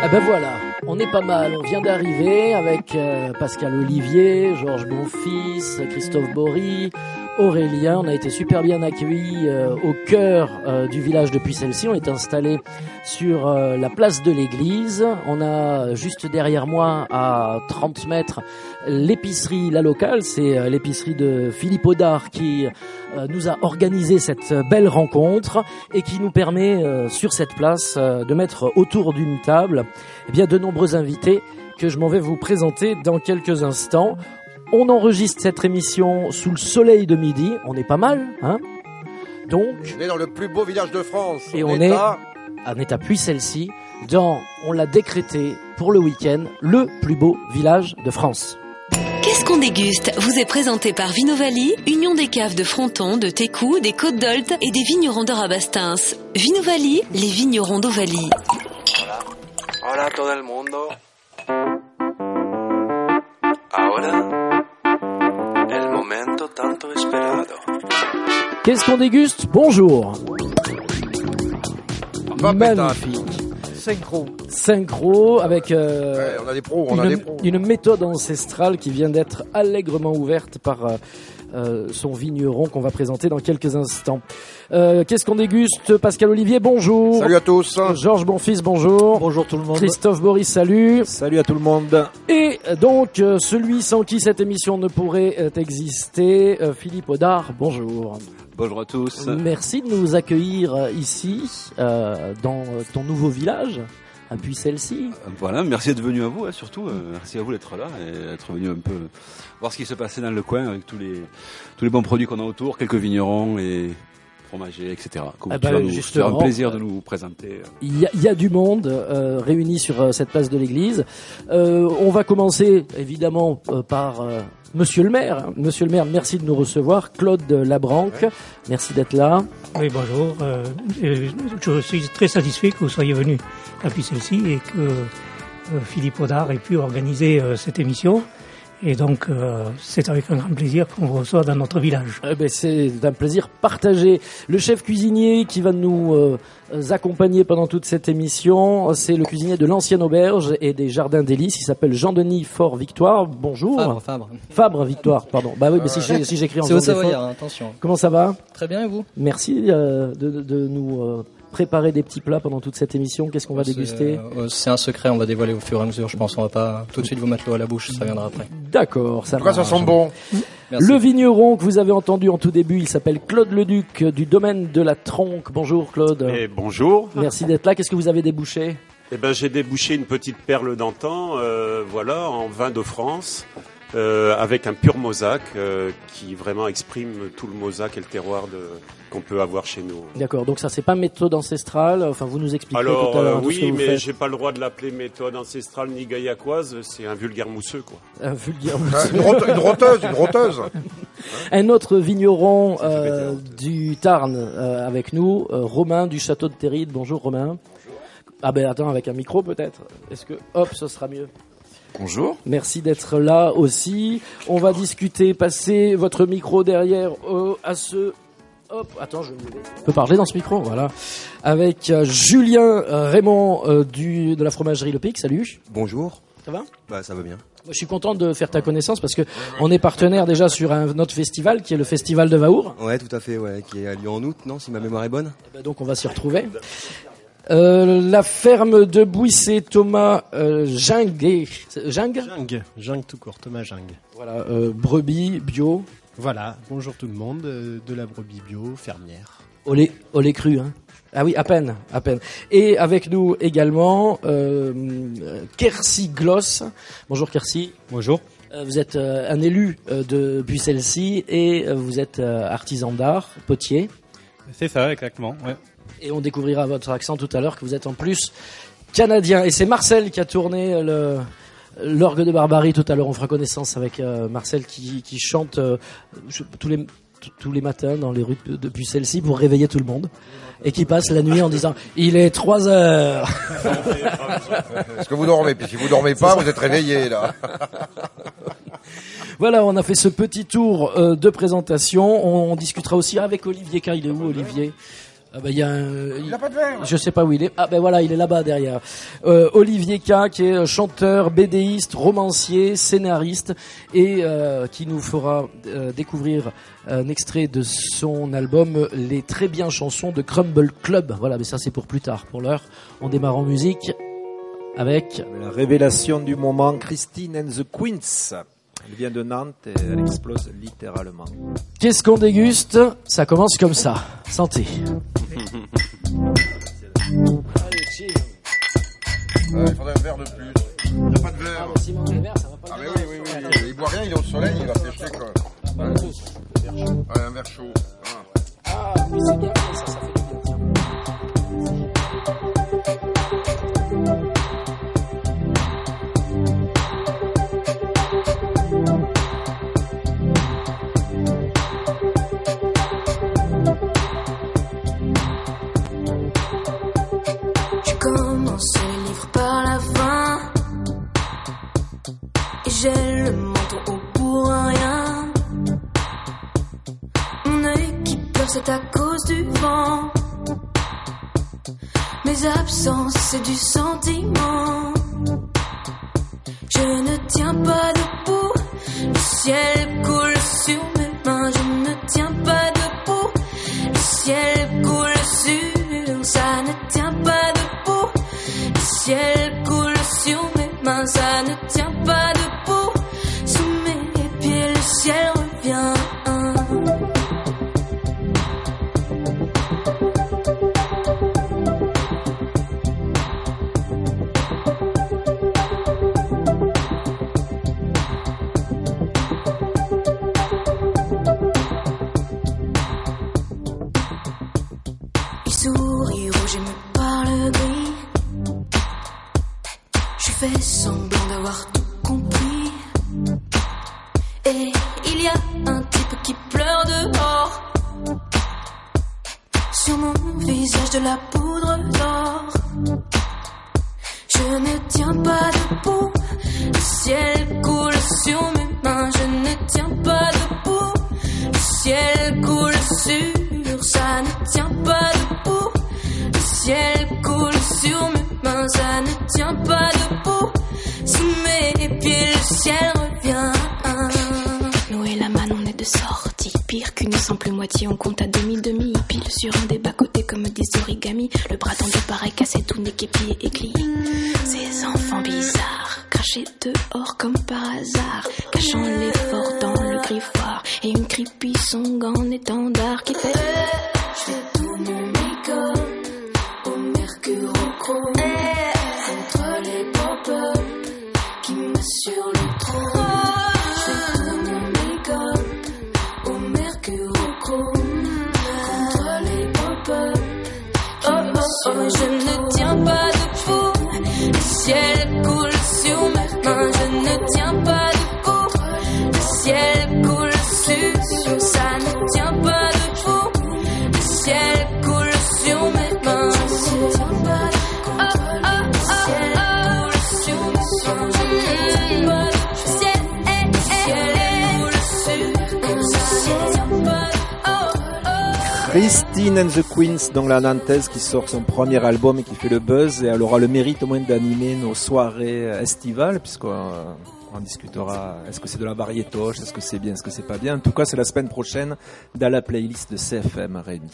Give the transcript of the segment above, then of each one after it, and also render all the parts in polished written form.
Ah ben voilà, on est pas mal, on vient d'arriver avec Pascal Olivier, Georges Bonfils, Christophe Bory, Aurélien. On a été super bien accueillis au cœur du village de Puy-Celle-ci. On est installé sur la place de l'église. On a juste derrière moi, à 30 mètres, l'épicerie La Locale. C'est l'épicerie de Philippe Audard qui nous a organisé cette belle rencontre et qui nous permet sur cette place de mettre autour d'une table de nombreux invités que je m'en vais vous présenter dans quelques instants. On enregistre cette émission sous le soleil de midi, on est pas mal, hein. Donc, on est dans le plus beau village de France. Et on est à Puy-Celle-ci, on l'a décrété pour le week-end, le plus beau village de France. Qu'est-ce qu'on déguste vous est présenté par Vinovali, Union des caves de Fronton, de Técou, des Côtes d'Olt et des vignerons de Rabastins. Vinovali, les vignerons d'Ovalie. Hola todo el mundo. Ahora, el momento tanto esperado. Qu'est-ce qu'on déguste? Bonjour. Magnifique. Synchro avec on a des pros, une méthode ancestrale qui vient d'être allègrement ouverte par son vigneron qu'on va présenter dans quelques instants. Qu'est-ce qu'on déguste? Pascal Olivier, bonjour. Salut à tous. Georges Bonfils, bonjour. Bonjour tout le monde. Christophe Bory, salut. Salut à tout le monde. Et donc, celui sans qui cette émission ne pourrait exister, Philippe Audard, bonjour. Bonjour à tous. Merci de nous accueillir ici, dans ton nouveau village, à Puy-Celle-ci. Voilà, merci d'être venu à vous, surtout. Merci à vous d'être là et d'être venu un peu voir ce qui se passait dans le coin avec tous les bons produits qu'on a autour, quelques vignerons et fromagers, etc. Tu vas nous faire un plaisir de nous présenter. Il y a du monde réuni sur cette place de l'église. On va commencer évidemment par Monsieur le maire. Monsieur le maire, merci de nous recevoir. Claude Labranque, merci d'être là. Oui, bonjour. Je suis très satisfait que vous soyez venu à Puy-Celle-ci et que Philippe Audard ait pu organiser cette émission. Et donc, c'est avec un grand plaisir qu'on vous reçoit dans notre village. C'est un plaisir partagé. Le chef cuisinier qui va nous accompagner pendant toute cette émission, c'est le cuisinier de l'ancienne auberge et des Jardins d'Hélice. Il s'appelle Jean-Denis Faure-Victoire. Bonjour. Fabre Victoire, pardon. Bah oui, mais si j'écris en c'est au Savoyard, attention. Comment ça va? Très bien, et vous? Merci de nous préparer des petits plats pendant toute cette émission. Qu'est-ce qu'on va déguster? C'est un secret, on va dévoiler au fur et à mesure, je pense. On va pas tout de suite vous mettre l'eau à la bouche, ça viendra après. D'accord, ça va. En tout cas, ça sent bon. Merci. Le vigneron que vous avez entendu en tout début, il s'appelle Claude Leduc du domaine de la Tronque. Bonjour Claude. Et bonjour. Merci d'être là. Qu'est-ce que vous avez débouché? J'ai débouché une petite perle d'antan, en vin de France. Avec un pur mosaque qui vraiment exprime tout le mosaque et le terroir qu'on peut avoir chez nous. D'accord, donc ça c'est pas méthode ancestrale, enfin vous nous expliquerez tout à l'heure. Oui, mais j'ai pas le droit de l'appeler méthode ancestrale ni gaillacoise, c'est un vulgaire mousseux quoi. Un vulgaire mousseux. Une roteuse. Un autre vigneron du Tarn avec nous, Romain du château de Terride. Bonjour Romain. Bonjour. Ah ben attends, avec un micro peut-être. Est-ce que ce sera mieux? Bonjour. Merci d'être là aussi. On va discuter, passer votre micro derrière à ce... Hop, attends, je peux parler dans ce micro, voilà. Avec Julien Raymond de la fromagerie Le Pic. Salut. Bonjour. Ça va? Bah ça va bien. Je suis content de faire ta connaissance parce que on est partenaire déjà sur un autre festival qui est le Festival de Vaour. Ouais, tout à fait, ouais, qui a lieu en août, non, si ma mémoire est bonne. Donc on va s'y retrouver. La ferme de Bouissé, Thomas Gingue tout court, Thomas Gingue. Voilà, brebis, bio. Voilà, bonjour tout le monde, de la brebis bio, fermière. Au lait cru, hein. Ah oui, à peine. Et avec nous également, Kersi Gloss. Bonjour Kersi. Bonjour. Vous êtes un élu de Puy-Celle-ci et vous êtes artisan d'art, potier. C'est ça, exactement, ouais. Et on découvrira votre accent tout à l'heure que vous êtes en plus canadien. Et c'est Marcel qui a tourné l'orgue de Barbarie tout à l'heure. On fera connaissance avec Marcel qui chante tous les matins dans les rues de Puy-Celle-ci pour réveiller tout le monde. Et qui passe la nuit en disant « Il est 3 heures !» Est-ce que vous dormez? Puis si vous dormez pas, vous êtes réveillés là. Voilà, on a fait ce petit tour de présentation. On discutera aussi avec Olivier. Il est où Olivier? Il n'a pas de verre. Je sais pas où il est. Ah ben voilà, il est là-bas derrière. Olivier K, qui est chanteur, BDiste, romancier, scénariste et qui nous fera découvrir un extrait de son album Les très bien chansons de Crumble Club. Voilà, mais ça c'est pour plus tard. Pour l'heure, on démarre en musique avec la révélation du moment, Christine and the Queens. Elle vient de Nantes et elle explose littéralement. Qu'est-ce qu'on déguste? Ça commence comme ça. Santé. Allez, chill. Il faudrait un verre de plus. Il n'y a pas de verre. Ah, s'il manque le verre, ça va pas. Ah, mais oui. Il boit rien, il est au soleil, il va sécher quoi. Ouais. Ouais, un verre chaud. Ah, oui, c'est bien, ça fait du bien. Tiens. Commence le livre par la fin et j'ai le menton haut pour rien. Mon œil qui pleure, c'est à cause du vent. Mes absences, c'est du sentiment. Je ne tiens pas debout, le ciel coule sur mes mains. Je ne tiens pas debout, le ciel coule sur, ça ne tient pas debout. Le ciel coule sur mes mains, ça ne tient pas debout. Sous mes pieds, le ciel revient. Il sourit rouge et me parle gris. Je fais semblant d'avoir tout compris. Et il y a un type qui pleure dehors. Sur mon visage de la poudre d'or. Je ne tiens pas debout, le ciel coule sur mes mains. Je ne tiens pas debout, le ciel coule sur, ça ne tient pas debout. Le ciel coule sur mes mains, ça ne tient pas debout. Sous mes pieds, le ciel revient. Nous et la manne, on est de sortie. Pire qu'une simple moitié, on compte à demi-demi. Pile sur un des bas-côtés comme des origamis. Le bras tendu pareil cassé, tout n'est qu'épié et clié. Ces enfants bizarres, crachés dehors comme par hasard. Cachant l'effort dans le griffoir. Et une creepy song en étendard qui fait... Je fais tout mon make-up au mercurochrome. Contre les pop-up qui m'assurent le trône. Je fais tout mon make-up au mercurochrome. Contre les pop-up qui m'assurent je ne tiens pas debout. Le ciel coule sur mes mains. Je ne tiens pas debout. Le ciel coule sur, ça ne tient pas debout. Le ciel coule sur mes mains. Je ne tiens pas debout. Le ciel coule sur mes mains. Je ne tiens pas debout. Le ciel coule sur, ça ne tient pas. Christine and the Queens, donc la nantaise qui sort son premier album et qui fait le buzz, et elle aura le mérite au moins d'animer nos soirées estivales, puisqu'on on discutera, est-ce que c'est de la variétoche, est-ce que c'est bien, est-ce que c'est pas bien. En tout cas, c'est la semaine prochaine dans la playlist de CFM Rémi.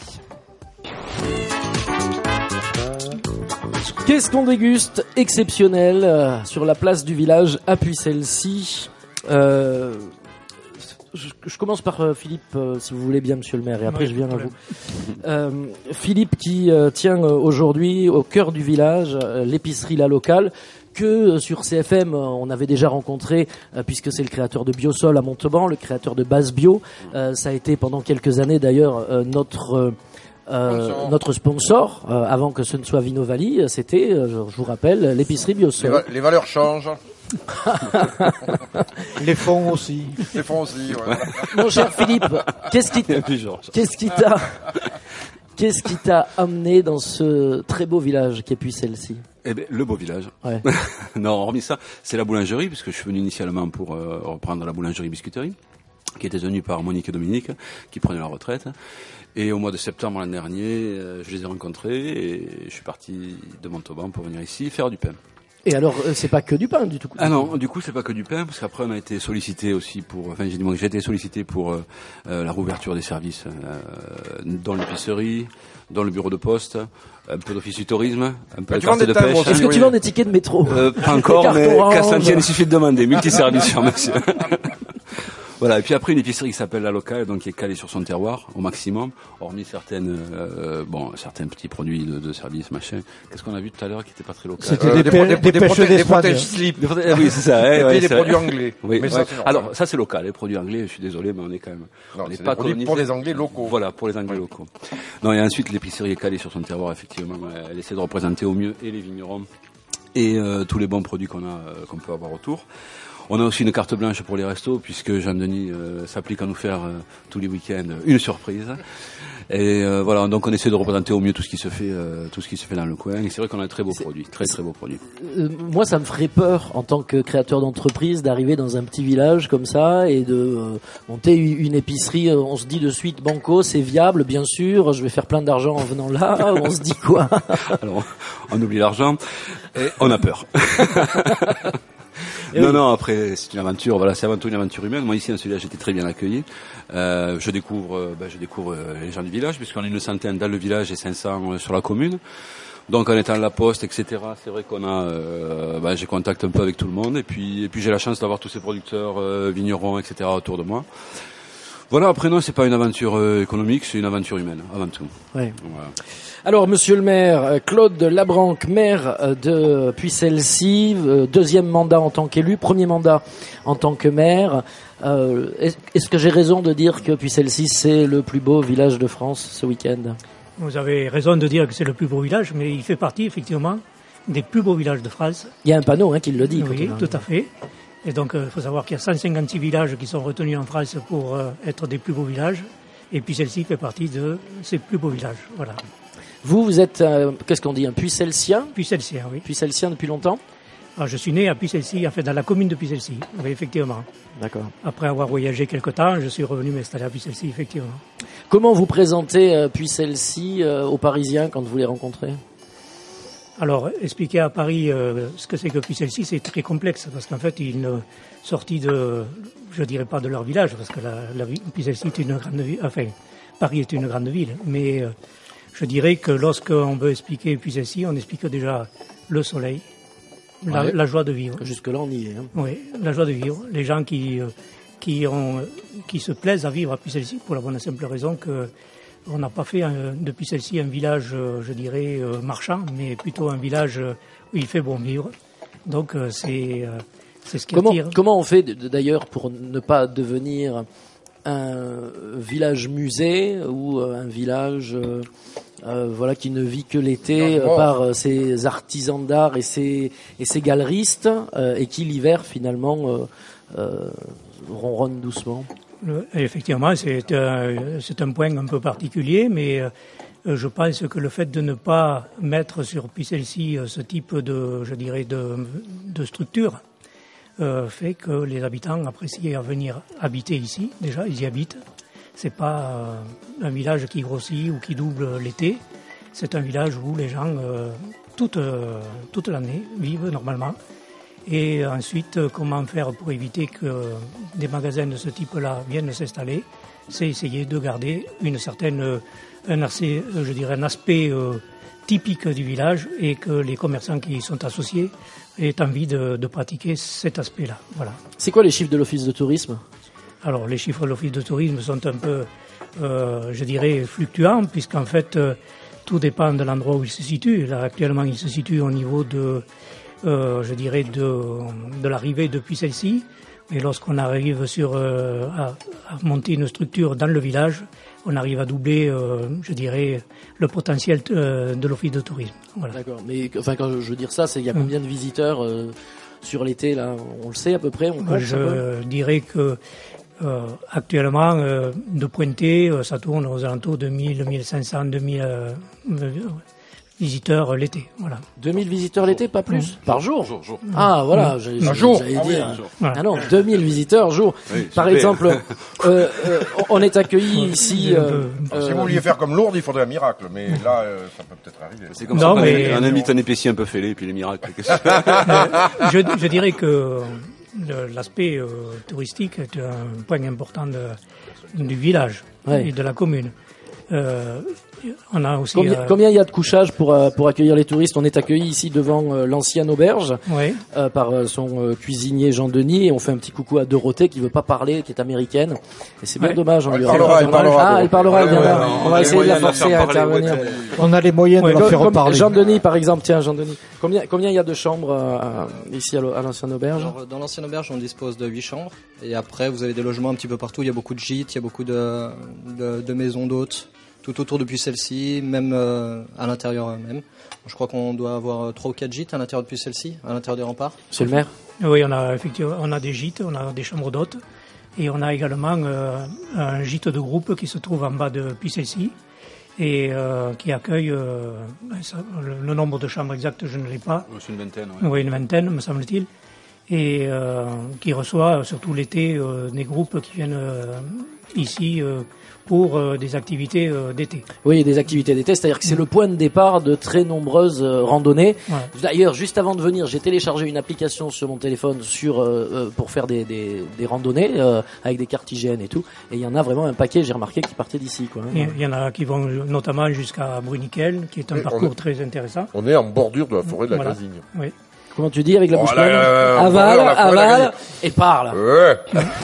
Qu'est-ce qu'on déguste exceptionnel sur la place du village à Puy-Celle-ci. Je commence par Philippe, si vous voulez bien, monsieur le maire, et après je viens à vous. Philippe qui tient aujourd'hui au cœur du village l'épicerie La Locale, que sur CFM on avait déjà rencontré, puisque c'est le créateur de Biosol à Montauban, le créateur de Base Bio. Ça a été pendant quelques années d'ailleurs notre sponsor, avant que ce ne soit Vinovali, c'était, je vous rappelle, l'épicerie Biosol. Les valeurs changent. Les fonds aussi. Les fonds aussi, ouais. Mon cher Philippe, qu'est-ce qui t'a amené dans ce très beau village qu'est Puy-Celle-ci? Eh ben, le beau village. Ouais. Non, hormis ça, c'est la boulangerie, puisque je suis venu initialement pour reprendre la boulangerie-biscuiterie. qui était tenu par Monique et Dominique, qui prenaient la retraite. Et au mois de septembre l'an dernier, je les ai rencontrés et je suis parti de Montauban pour venir ici faire du pain. Et alors, c'est pas que du pain du tout. Ah non, du coup, c'est pas que du pain, parce qu'après, on a été sollicité aussi j'ai été sollicité pour la rouverture des services dans l'épicerie, dans le bureau de poste, un peu d'office du tourisme, un peu de carte de pêche. Est-ce que tu vends des tickets de métro? Pas encore, mais qu'à Saint-Étienne, il suffit de demander. Multiservice, monsieur. Voilà, et puis après une épicerie qui s'appelle La Locale, donc qui est calée sur son terroir au maximum, hormis certains petits produits de service, machin. Qu'est-ce qu'on a vu tout à l'heure qui n'était pas très local? C'était des protèges slip. Oui, c'est ça. Et puis des produits anglais. Oui, mais ça, alors ça c'est local, les produits anglais. Je suis désolé, mais on est quand même. Non, c'est pas produits pour les Anglais locaux. Voilà, pour les Anglais locaux. Non, et ensuite l'épicerie est calée sur son terroir, effectivement. Elle essaie de représenter au mieux et les vignerons et tous les bons produits qu'on peut avoir autour. On a aussi une carte blanche pour les restos, puisque Jean-Denis s'applique à nous faire tous les week-ends une surprise. Et voilà, donc on essaie de représenter au mieux tout ce qui se fait dans le coin. Et c'est vrai qu'on a un très beau produit, très beau produit. Moi, ça me ferait peur en tant que créateur d'entreprise d'arriver dans un petit village comme ça et de monter une épicerie. On se dit de suite, banco, c'est viable, bien sûr. Je vais faire plein d'argent en venant là. On se dit quoi? Alors, on oublie l'argent et on a peur. Non, après, c'est une aventure, voilà, c'est avant tout une aventure humaine. Moi, ici, dans ce village, j'ai été très bien accueilli. Je découvre les gens du village, puisqu'on est une centaine dans le village et 500 sur la commune. Donc, en étant à la poste, etc., c'est vrai qu'on a, j'ai contact un peu avec tout le monde. Et puis j'ai la chance d'avoir tous ces producteurs, vignerons, etc., autour de moi. Voilà, après, non, c'est pas une aventure économique, c'est une aventure humaine, avant tout. Ouais. Voilà. Alors, monsieur le maire, Claude Labranque, maire de Puy-Celle-Ci, deuxième mandat en tant qu'élu, premier mandat en tant que maire. Est-ce que j'ai raison de dire que Puy-Celle-Ci, c'est le plus beau village de France ce week-end? Vous avez raison de dire que c'est le plus beau village, mais il fait partie, effectivement, des plus beaux villages de France. Il y a un panneau qui le dit. Oui, tout à fait. Et donc, il faut savoir qu'il y a 156 villages qui sont retenus en France pour être des plus beaux villages. Et Puy-Celle-Ci fait partie de ces plus beaux villages. Voilà. Vous êtes, qu'est-ce qu'on dit, un Puy-Celcien? Puy-Celcien, oui. Puy-Celcien depuis longtemps? Alors, je suis né à Puy-Celle-Ci, en fait, dans la commune de Puy-Celle-Ci, oui, effectivement. D'accord. Après avoir voyagé quelque temps, je suis revenu m'installer à Puy-Celle-Ci, effectivement. Comment vous présentez Puy-Celle-Ci aux Parisiens quand vous les rencontrez? Alors, expliquer à Paris ce que c'est que Puy-Celle-Ci, c'est très complexe, parce qu'en fait, ils ne sortis de, je dirais pas de leur village, parce que Puy-Celle-Ci est une grande ville, enfin, Paris est une grande ville, mais je dirais que lorsqu'on veut expliquer Puy-Celle-Ci, on explique déjà le soleil, la joie de vivre. Jusque-là, on y est. Oui, la joie de vivre. Les gens qui se plaisent à vivre à Puy-Celle-Ci, pour la bonne et simple raison que on n'a pas fait de Puy-Celle-Ci un village, je dirais, marchand, mais plutôt un village où il fait bon vivre. Donc c'est ce qui attire. Comment on fait d'ailleurs pour ne pas devenir un village musée ou un village qui ne vit que l'été par ses artisans d'art et ses galeristes et qui l'hiver finalement ronronne doucement? Effectivement, c'est un point un peu particulier, mais je pense que le fait de ne pas mettre sur Puy-Celle-Ci ce type de structure fait que les habitants apprécient à venir habiter ici. Déjà, ils y habitent. C'est pas un village qui grossit ou qui double l'été. C'est un village où les gens toute l'année vivent normalement. Et ensuite, comment faire pour éviter que des magasins de ce type-là viennent s'installer? C'est essayer de garder un aspect typique du village et que les commerçants qui y sont associés aient envie de pratiquer cet aspect-là. Voilà. C'est quoi les chiffres de l'Office de tourisme? Alors, les chiffres de l'Office de tourisme sont un peu, fluctuants, puisqu'en fait, tout dépend de l'endroit où il se situe. Là, actuellement, il se situe au niveau de l'arrivée depuis celle-ci. Et lorsqu'on arrive à monter une structure dans le village, on arrive à doubler, le potentiel de l'office de tourisme. Voilà. D'accord. Mais quand je veux dire ça, c'est il y a combien de visiteurs sur l'été là? On le sait à peu près. Je dirais que actuellement, de Pointé, ça tourne aux alentours de 1000, 1500, 2000. visiteurs l'été. Voilà. 2000 visiteurs l'été, pas plus? Par jour? Jour. Ah, voilà. J'allais dire. Ah non, 2000 visiteurs jour. Oui, par exemple, on est accueillis ici. Si vous vouliez faire comme Lourdes, il faudrait un miracle, mais là, ça peut peut-être arriver. C'est comme ça, on invite un épicier un peu fêlé, puis les miracles. Je dirais que l'aspect touristique est un point important du village et de la commune. On a aussi combien il y a de couchage pour accueillir les touristes? On est accueilli ici devant l'ancienne auberge par son cuisinier Jean-Denis, et on fait un petit coucou à Dorothée qui veut pas parler, qui est américaine, et c'est bien dommage. Elle parlera. Elle viendra. On va essayer de la forcer à intervenir. On a les moyens de la faire reparler. Jean-Denis, par exemple, tiens, Jean-Denis, combien il y a de chambres ici à l'ancienne auberge? Alors, dans l'ancienne auberge, on dispose de 8 chambres, et après vous avez des logements un petit peu partout. Il y a beaucoup de gîtes, il y a beaucoup de maisons d'hôtes tout autour depuis celle-ci, même à l'intérieur même. Je crois qu'on doit avoir 3 ou 4 gîtes à l'intérieur depuis celle-ci, à l'intérieur des remparts. C'est le maire? Oui, on a des gîtes, on a des chambres d'hôtes, et on a également un gîte de groupe qui se trouve en bas de Pisselcy et qui accueille le nombre de chambres exact, je ne l'ai pas. C'est une vingtaine. Oui, une vingtaine, me semble-t-il. Et qui reçoit surtout l'été des groupes qui viennent ici pour des activités d'été. Oui, des activités d'été, c'est-à-dire que c'est le point de départ de très nombreuses randonnées. Ouais. D'ailleurs, juste avant de venir, j'ai téléchargé une application sur mon téléphone pour faire des randonnées avec des cartes IGN et tout. Et il y en a vraiment un paquet, j'ai remarqué, qui partaient d'ici. Il y en a qui vont notamment jusqu'à Bruniquel, qui est un parcours très intéressant. On est en bordure de la forêt de la Grazigne. Oui. Comment tu dis avec la bouche pleine? Avale, et parle. Ouais.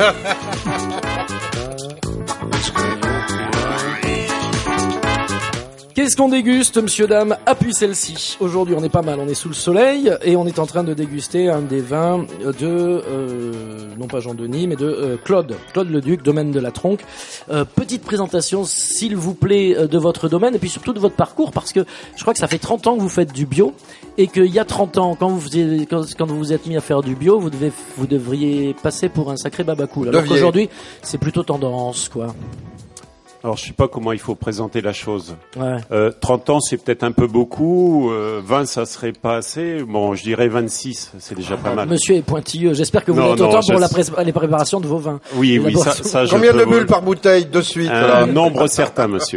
Qu'est-ce qu'on déguste, monsieur, dame, à Puy-Celle-ci? Aujourd'hui, on est pas mal, on est sous le soleil, et on est en train de déguster un des vins de, non pas Jean-Denis, mais de Claude Leduc, domaine de la Tronque. Petite présentation, s'il vous plaît, de votre domaine, et puis surtout de votre parcours, parce que je crois que ça fait 30 ans que vous faites du bio, et qu'il y a 30 ans, quand vous vous êtes mis à faire du bio, vous devriez passer pour un sacré babacool. Alors qu'aujourd'hui, c'est plutôt tendance, quoi. Alors, je sais pas comment il faut présenter la chose. Ouais. 30 ans, c'est peut-être un peu beaucoup. 20, ça serait pas assez. Bon, je dirais 26, c'est déjà pas mal. Monsieur est pointilleux. J'espère que vous êtes autant pour les préparations de vos vins. Oui, ça je Combien de bulles par bouteille de suite? Un nombre certain, monsieur.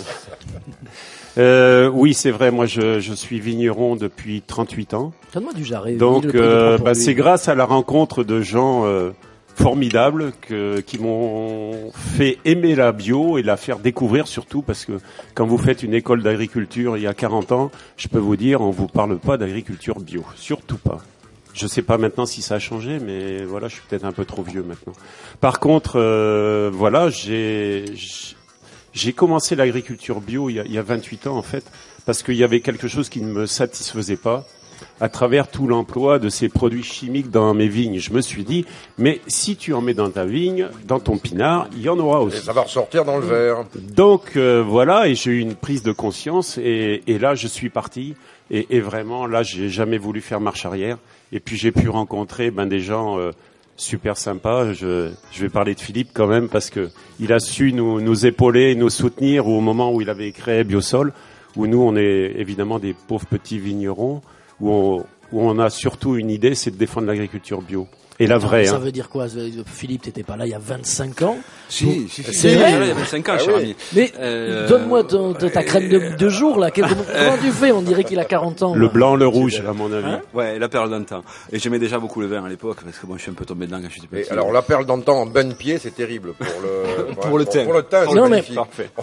Oui, c'est vrai. Moi, je suis vigneron depuis 38 ans. Donne-moi du jarret. Donc, c'est grâce à la rencontre de gens formidables qui m'ont fait aimer la bio et la faire découvrir, surtout parce que quand vous faites une école d'agriculture il y a 40 ans, je peux vous dire, on vous parle pas d'agriculture bio, surtout pas. Je sais pas maintenant si ça a changé, mais voilà, je suis peut-être un peu trop vieux maintenant. Par contre, voilà, j'ai commencé l'agriculture bio il y a 28 ans en fait, parce qu'il y avait quelque chose qui ne me satisfaisait pas. À travers tout l'emploi de ces produits chimiques dans mes vignes, je me suis dit, mais si tu en mets dans ta vigne, dans ton pinard, il y en aura aussi. Et ça va ressortir dans le verre. Donc voilà, et j'ai eu une prise de conscience, et là je suis parti, et vraiment là j'ai jamais voulu faire marche arrière. Et puis j'ai pu rencontrer des gens super sympas. Je vais parler de Philippe quand même, parce que il a su nous épauler, nous soutenir au moment où il avait créé Biosol, où nous on est évidemment des pauvres petits vignerons. Où on a surtout une idée, c'est de défendre l'agriculture bio. Et la vraie. Ça veut dire quoi? Philippe, t'étais pas là il y a 25 ans? Si. C'est vrai? Il y a 25 ans, cher ami. Mais donne-moi ta crème de jour, là. Comment tu fais? On dirait qu'il a 40 ans. Le blanc, le rouge, à mon avis. Hein? Ouais, la perle d'antan. Et j'aimais déjà beaucoup le vin à l'époque, parce que moi, je suis un peu tombé dedans quand je suis petit. Alors, la perle d'antan en bain de pied, c'est terrible pour le teint. Pour le teint, non, mais parfait.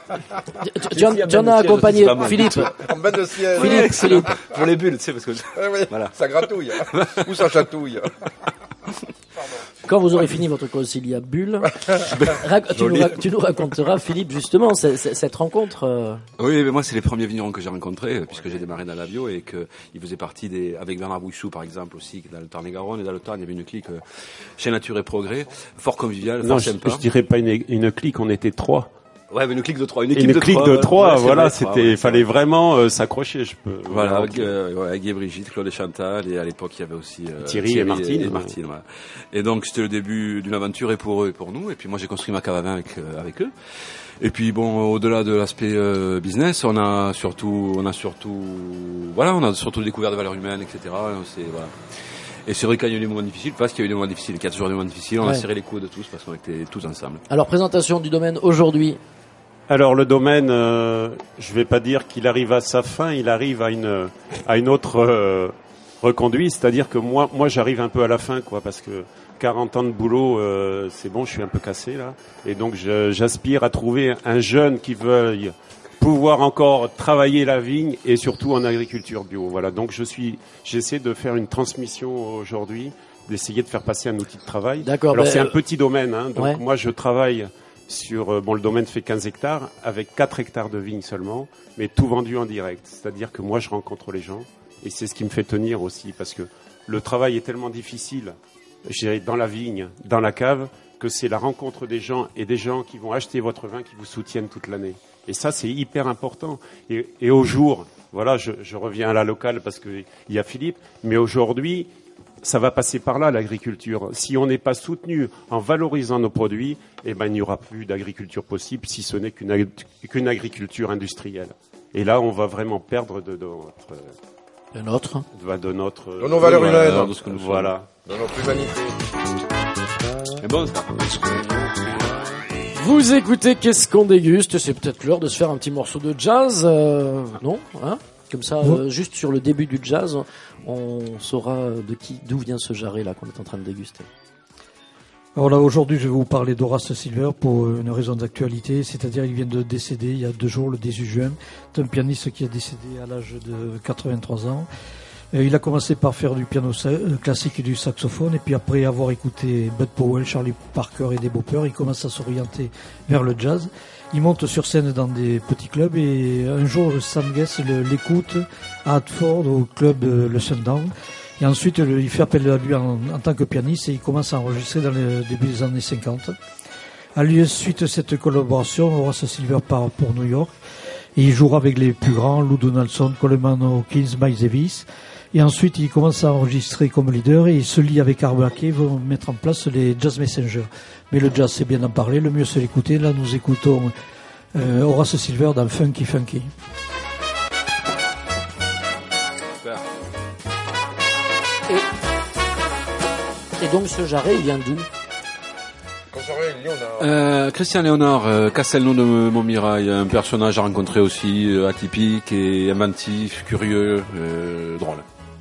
Tu en as accompagné Philippe. En bain de ciel. Philippe. Pour les bulles, tu sais, parce que. Voilà. Ça gratouille. Ou ça chatouille. Quand vous aurez fini votre conciliabule, tu nous raconteras, Philippe, justement, cette rencontre. Oui, mais moi, c'est les premiers vignerons que j'ai rencontrés, puisque j'ai démarré dans la bio, et qu'ils faisaient partie avec Bernard Bouchou, par exemple, aussi, dans le Tarn-et-Garonne, et dans le Tarn, il y avait une clique chez Nature et Progrès, fort conviviale, fort sympa. Je dirais pas une clique, on était 3. Ouais, mais une clique de 3. Une clique de 3, voilà, fallait vraiment s'accrocher, Voilà, avec Guy et Brigitte, Claude et Chantal, et à l'époque, il y avait aussi Thierry et Martine. Voilà. Et donc, c'était le début d'une aventure, et pour eux et pour nous, et puis moi, j'ai construit ma cave à vin avec eux. Et puis bon, au-delà de l'aspect business, on a surtout découvert des valeurs humaines, etc. Voilà. Et c'est vrai qu'il y a eu des moments difficiles, parce qu'il y a eu des moments difficiles, qu'il y a toujours des moments difficiles, on a serré les coudes de tous parce qu'on était tous ensemble. Alors, présentation du domaine aujourd'hui. Alors le domaine, je vais pas dire qu'il arrive à sa fin, il arrive à une autre reconduite, c'est-à-dire que moi j'arrive un peu à la fin, quoi, parce que 40 ans de boulot, c'est bon, je suis un peu cassé là, et donc j'aspire à trouver un jeune qui veuille pouvoir encore travailler la vigne et surtout en agriculture bio. Voilà, donc j'essaie de faire une transmission aujourd'hui, d'essayer de faire passer un outil de travail. D'accord. Alors c'est un petit domaine, hein, donc moi je travaille sur le domaine fait 15 hectares avec 4 hectares de vignes seulement, mais tout vendu en direct. C'est-à-dire que moi je rencontre les gens et c'est ce qui me fait tenir aussi, parce que le travail est tellement difficile, je dirais, dans la vigne, dans la cave, que c'est la rencontre des gens et des gens qui vont acheter votre vin, qui vous soutiennent toute l'année. Et ça, c'est hyper important. Et au jour, voilà, je reviens à la locale parce qu'il y a Philippe, mais aujourd'hui, ça va passer par là, l'agriculture. Si on n'est pas soutenu en valorisant nos produits, il n'y aura plus d'agriculture possible, si ce n'est qu'une agriculture industrielle. Et là, on va vraiment perdre de notre valeurs humaines, de ce que nous voilà. De notre humanité. C'est bon, ça. Vous écoutez Qu'est-ce qu'on déguste? C'est peut-être l'heure de se faire un petit morceau de jazz, non, hein? Comme ça, juste sur le début du jazz, on saura d'où vient ce jarret là qu'on est en train de déguster. Alors là, aujourd'hui, je vais vous parler d'Horace Silver pour une raison d'actualité, c'est-à-dire il vient de décéder il y a 2 jours, le 18 juin. C'est un pianiste qui a décédé à l'âge de 83 ans. Il a commencé par faire du piano classique et du saxophone, et puis après avoir écouté Bud Powell, Charlie Parker et des Boppers, il commence à s'orienter vers le jazz. Il monte sur scène dans des petits clubs, et un jour Sam Guess l'écoute à Hartford au club le Sundown. Et ensuite il fait appel à lui en tant que pianiste, et il commence à enregistrer dans le début des années 50. À lui suite de cette collaboration, Horace Silver part pour New York, et il jouera avec les plus grands, Lou Donaldson, Coleman Hawkins, Miles Davis. Et ensuite, il commence à enregistrer comme leader, et il se lie avec Art Blakey, vont mettre en place les Jazz Messengers. Mais le jazz, c'est bien d'en parler, le mieux c'est l'écouter. Là, nous écoutons Horace Silver dans Funky Funky. Et donc ce jarret, il vient d'où? Christian Léonard, Castelnau de Montmirail, un personnage à rencontrer aussi, atypique et inventif, curieux, drôle.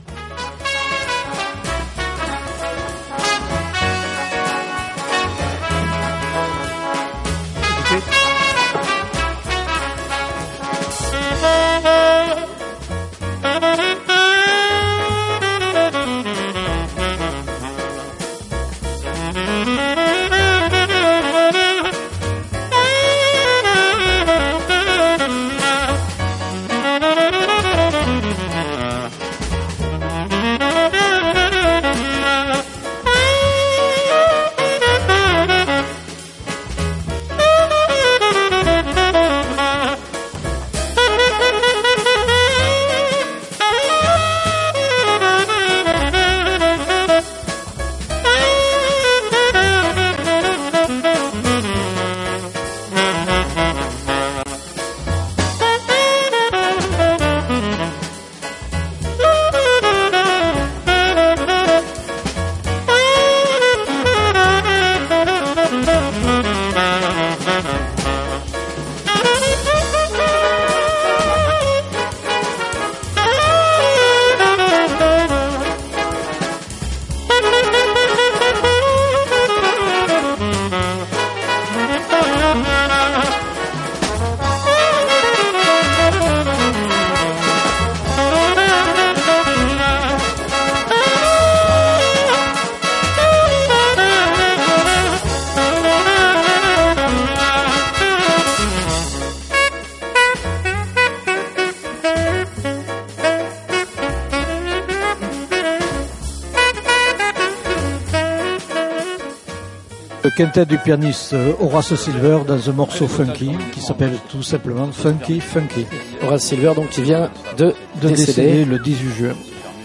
Le quintet du pianiste Horace Silver dans un morceau funky qui s'appelle tout simplement Funky Funky. Horace Silver donc qui vient de décéder le 18 juin.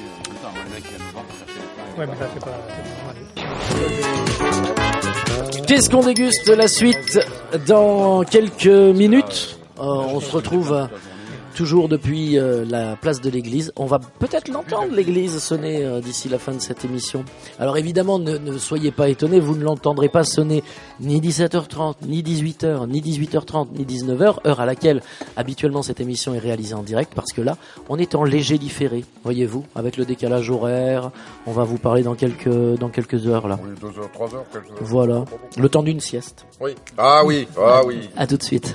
Ouais, mais là, c'est pas normal. Qu'est-ce qu'on déguste la suite dans quelques minutes? On se retrouve toujours depuis la place de l'église. On va peut-être l'entendre, l'église, sonner d'ici la fin de cette émission. Alors évidemment, ne soyez pas étonnés, vous ne l'entendrez pas sonner ni 17h30, ni 18h, ni 18h30, ni 19h, heure à laquelle habituellement cette émission est réalisée en direct, parce que là, on est en léger différé, voyez-vous, avec le décalage horaire. On va vous parler dans quelques heures là. Oui, 2 heures, 3 heures, quelques heures. Voilà, le temps d'une sieste. Oui. Ah oui, ah oui. À tout de suite.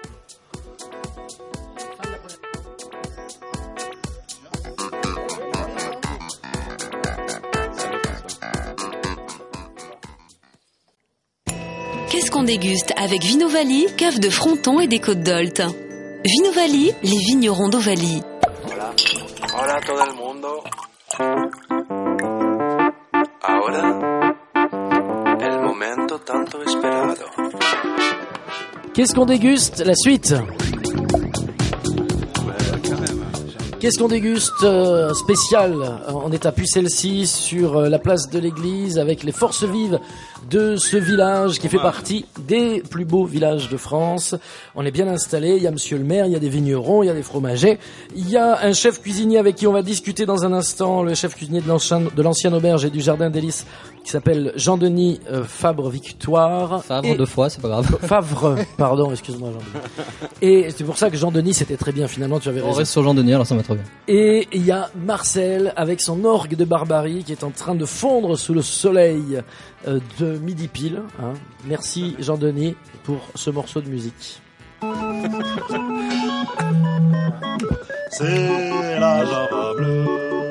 Qu'est-ce qu'on déguste avec Vinovali, cave de Fronton et des Côtes d'Olt. Vinovali, les vignerons d'Ovalie. Hola, hola todo el mundo. Ahora, el momento tanto esperado. Qu'est-ce qu'on déguste? La suite. Qu'est-ce qu'on déguste spécial? On est à Pucelcy sur la place de l'église avec les forces vives de ce village qui fait partie des plus beaux villages de France. On est bien installé, il y a monsieur le maire, il y a des vignerons, il y a des fromagers, il y a un chef cuisinier avec qui on va discuter dans un instant, le chef cuisinier de l'ancienne auberge et du jardin d'Hélice qui s'appelle Jean-Denis Fabre-Victoire. Favre 2 fois, c'est pas grave. Favre, pardon, excuse-moi Jean-Denis. Et c'est pour ça que Jean-Denis c'était très bien finalement, tu avais raison. On reste sur Jean-Denis, alors ça va très bien. Et il y a Marcel avec son orgue de barbarie qui est en train de fondre sous le soleil de midi pile. Hein. Merci Jean-Denis pour ce morceau de musique. C'est la Java bleue,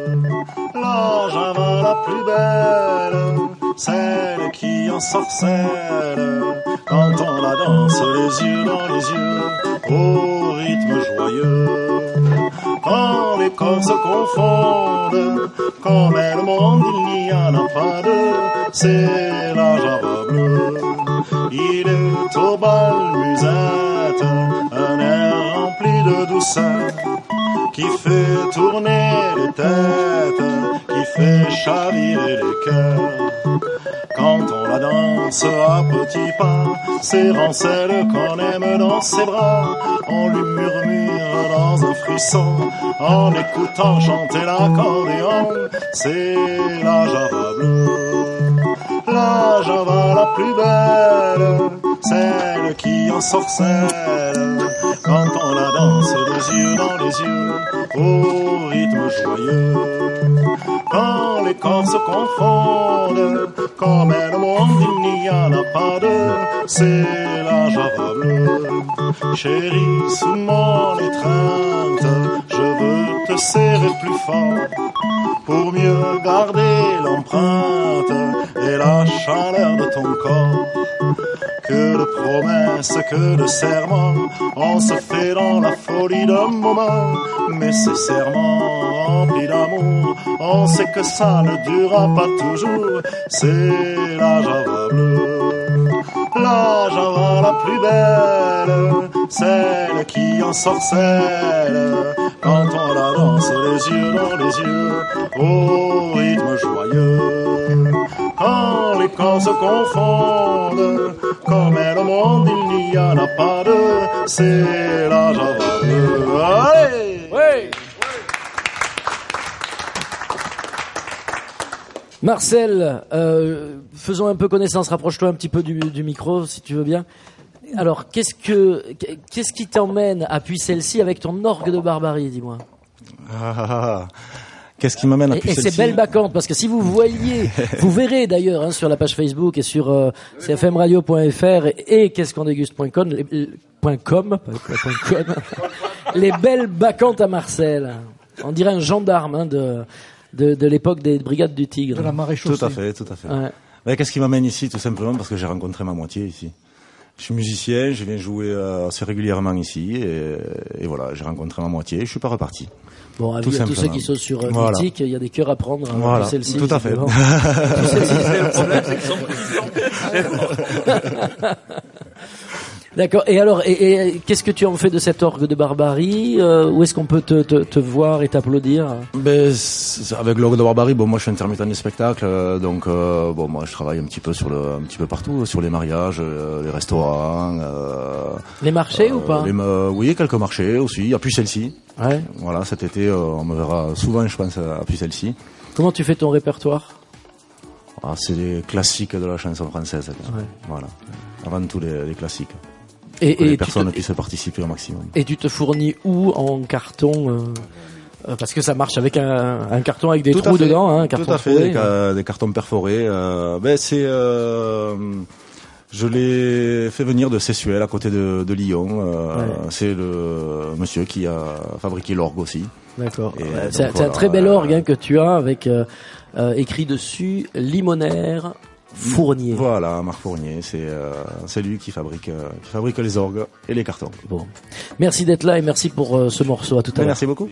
la Java la plus belle, celle qui ensorcelle quand on la danse les yeux dans les yeux, au rythme joyeux. Quand les corps se confondent, comme elle monde il n'y en a pas deux, c'est la Java bleue. Il est au bal musette, un air rempli de douceur, qui fait tourner les têtes, qui fait chavirer les cœurs. Quand on la danse à petits pas, serrant celle qu'on aime dans ses bras, on lui murmure dans un frisson, en écoutant chanter l'accordéon, c'est la Java bleue. La Java la plus belle, celle qui ensorcelle, quand on la danse les yeux dans les yeux, au rythme joyeux. Quand les corps se confondent, comme elle monde il n'y en a pas deux, c'est la Java bleue. Chérie, sous mon étreinte, je veux te serrer plus fort, pour mieux garder l'empreinte et la chaleur de ton corps. Que de promesses, que de serments, on se fait dans la folie d'un moment, mais ces serments remplis d'amour, on sait que ça ne durera pas toujours, c'est la Java bleue. La Java la plus belle, celle qui ensorcelle, quand on la danse les yeux dans les yeux, au rythme joyeux. Quand les corps se confondent, comme elle au monde il n'y en a pas deux, c'est la Java bleue. Allez! Oui! Marcel, faisons un peu connaissance, rapproche-toi un petit peu du micro si tu veux bien. Alors, qu'est-ce qui t'emmène à Pucelcy avec ton orgue de barbarie, dis-moi? Qu'est-ce qui m'amène à Pucelcy? Et c'est belle bacante, parce que si vous voyez, vous verrez d'ailleurs hein, sur la page Facebook et sur cfmradio.fr et qu'est-ce qu'on déguste.com, les belles bacantes à Marcel. On dirait un gendarme hein, de l'époque des brigades du Tigre. De la maréchaussée. Tout à fait, tout à fait. Ouais. Ouais, qu'est-ce qui m'amène ici? Tout simplement parce que j'ai rencontré ma moitié ici. Je suis musicien, je viens jouer assez régulièrement ici et voilà, j'ai rencontré ma moitié et je suis pas reparti. Bon, à tous ceux qui sont sur Mythique, il y a des cœurs à prendre. Voilà, celle-ci, tout à fait. D'accord. Et alors, et qu'est-ce que tu en fais de cet orgue de Barbarie? Où est-ce qu'on peut te voir et t'applaudir? Ben, avec l'orgue de Barbarie, bon, moi je suis intermittent des spectacles, donc bon, moi je travaille un petit peu partout, sur les mariages, les restaurants. Les marchés ou pas? Oui, quelques marchés aussi. À Puy-Celle-ci. Ouais. Voilà, cet été, on me verra souvent, je pense, à Puy-Celle-ci. Comment tu fais ton répertoire? C'est des classiques de la chanson française. Ouais. Voilà. Avant tout les classiques. Et les personnes puissent participer au maximum. Et tu te fournis où en carton parce que ça marche avec un carton avec des trous dedans, hein, un carton tout à fait, des cartons perforés. Je l'ai fait venir de Sessuel, à côté de Lyon. C'est le monsieur qui a fabriqué l'orgue aussi. D'accord. C'est un très bel orgue, hein, que tu as avec écrit dessus Limonaire Fournier. Voilà, Marc Fournier, c'est lui qui fabrique les orgues et les cartons. Bon, merci d'être là et merci pour ce morceau. À tout à l'heure. Merci beaucoup.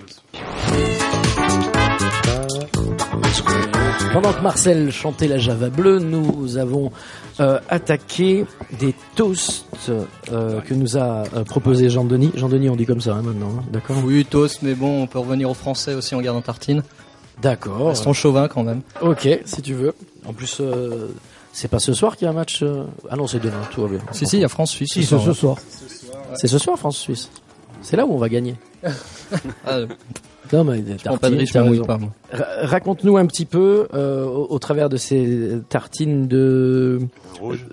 Pendant que Marcel chantait la Java bleue, nous avons attaqué des toasts que nous a proposé Jean-Denis. Jean-Denis, on dit comme ça, hein, maintenant, hein, d'accord? Oui, toast, mais bon, on peut revenir au français aussi en gardant tartine. D'accord. Restons chauvin quand même. Ok, si tu veux. En plus, c'est pas ce soir qu'il y a un match. Ah non, c'est demain, tout va bien. Si, il y a France-Suisse. Si, c'est ce soir. C'est ce soir, France-Suisse. C'est là où on va gagner. Non, mais pas de riche, je m'ennuie pas, moi. Raconte-nous un petit peu, au travers de ces tartines de rouge,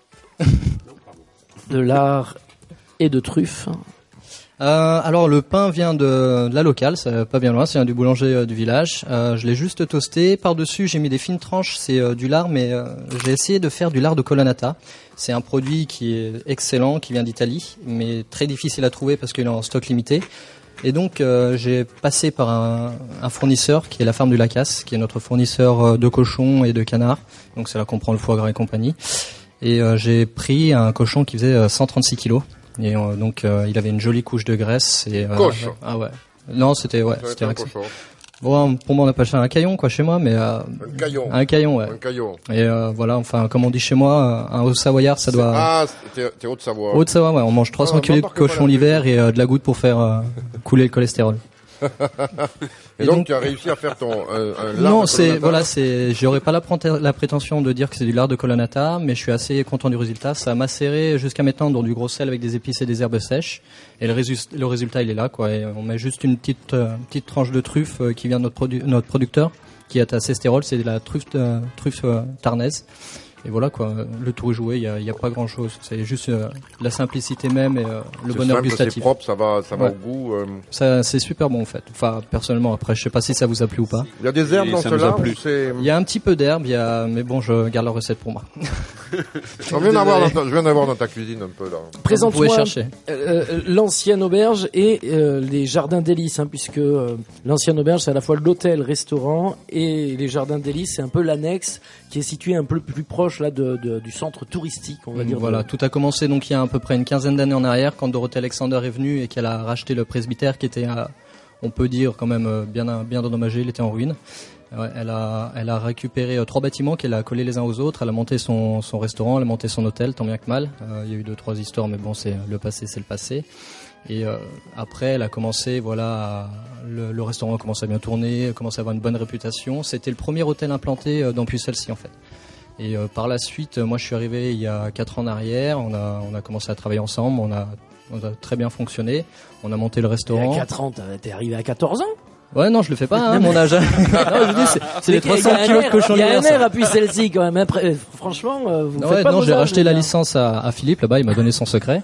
de lard et de truffes. Alors le pain vient de la locale, c'est pas bien loin, c'est un du boulanger du village. Je l'ai juste toasté. Par-dessus, j'ai mis des fines tranches, c'est du lard, mais j'ai essayé de faire du lard de Colonnata. C'est un produit qui est excellent, qui vient d'Italie, mais très difficile à trouver parce qu'il est en stock limité. Et donc j'ai passé par un fournisseur qui est la ferme du Lacasse, qui est notre fournisseur de cochons et de canards. Donc c'est là qu'on prend le foie gras et compagnie. Et j'ai pris un cochon qui faisait 136 kilos. Et donc il avait une jolie couche de graisse. Et, cochon. Ah ouais. Non, c'était un cochon. Bon, pour moi on appelle ça un caillon quoi chez moi, mais un caillon. Un caillon, ouais. Un caillon. Et voilà, enfin comme on dit chez moi, un Haut-Savoyard ça doit. Ah, t'es Haute-Savoie. Haute-Savoie, ouais. On mange 300 kilos de cochon l'hiver et de la goutte pour faire couler le cholestérol. Et donc tu as réussi à faire ton lard non, de j'aurais pas la prétention de dire que c'est du lard de Colonnata, mais je suis assez content du résultat. Ça a macéré jusqu'à maintenant dans du gros sel avec des épices et des herbes sèches. Et le résultat il est là quoi. Et on met juste une petite tranche de truffe qui vient de notre producteur, qui est à Cestérol, c'est de la truffe tarnaise. Et voilà quoi, le tour est joué, il y a pas grand chose. C'est juste la simplicité même et le bonheur gustatif. C'est propre, ça va au goût. Ça, c'est super bon en fait. Enfin, personnellement, après, je sais pas si ça vous a plu ou pas. Il y a des herbes dans cela. Il y a un petit peu d'herbe, mais bon, je garde la recette pour moi. Je viens d'avoir dans ta cuisine un peu là. Présente-moi l'ancienne auberge et les jardins délices, hein, puisque l'ancienne auberge c'est à la fois l'hôtel, restaurant et les jardins délices, c'est un peu l'annexe qui est situé un peu plus proche là du centre touristique, on va dire. Voilà, tout a commencé donc il y a à peu près une quinzaine d'années en arrière quand Dorothée Alexander est venue et qu'elle a racheté le presbytère qui était, on peut dire quand même bien endommagé, il était en ruine. Elle a récupéré 3 bâtiments qu'elle a collés les uns aux autres. Elle a monté son restaurant, elle a monté son hôtel, tant bien que mal. Il y a eu 2-3 histoires, mais bon, c'est le passé. Et après, elle a commencé, le restaurant a commencé à bien tourner, a commencé à avoir une bonne réputation. C'était le premier hôtel implanté dans Puy-Celle-ci en fait. Et par la suite, moi je suis arrivé il y a 4 ans en arrière. On a commencé à travailler ensemble. On a très bien fonctionné. On a monté le restaurant. Il y a 4 ans, t'es arrivé à 14 ans? Ouais, non, je le fais pas, hein, mon âge. Non, je dis, c'est les 300 kilos de cochon l'hiver. Il y a un air à Puy-Celle-ci quand même. Après, franchement, vous faites pas. Non, j'ai racheté la licence à Philippe là-bas. Il m'a donné son secret.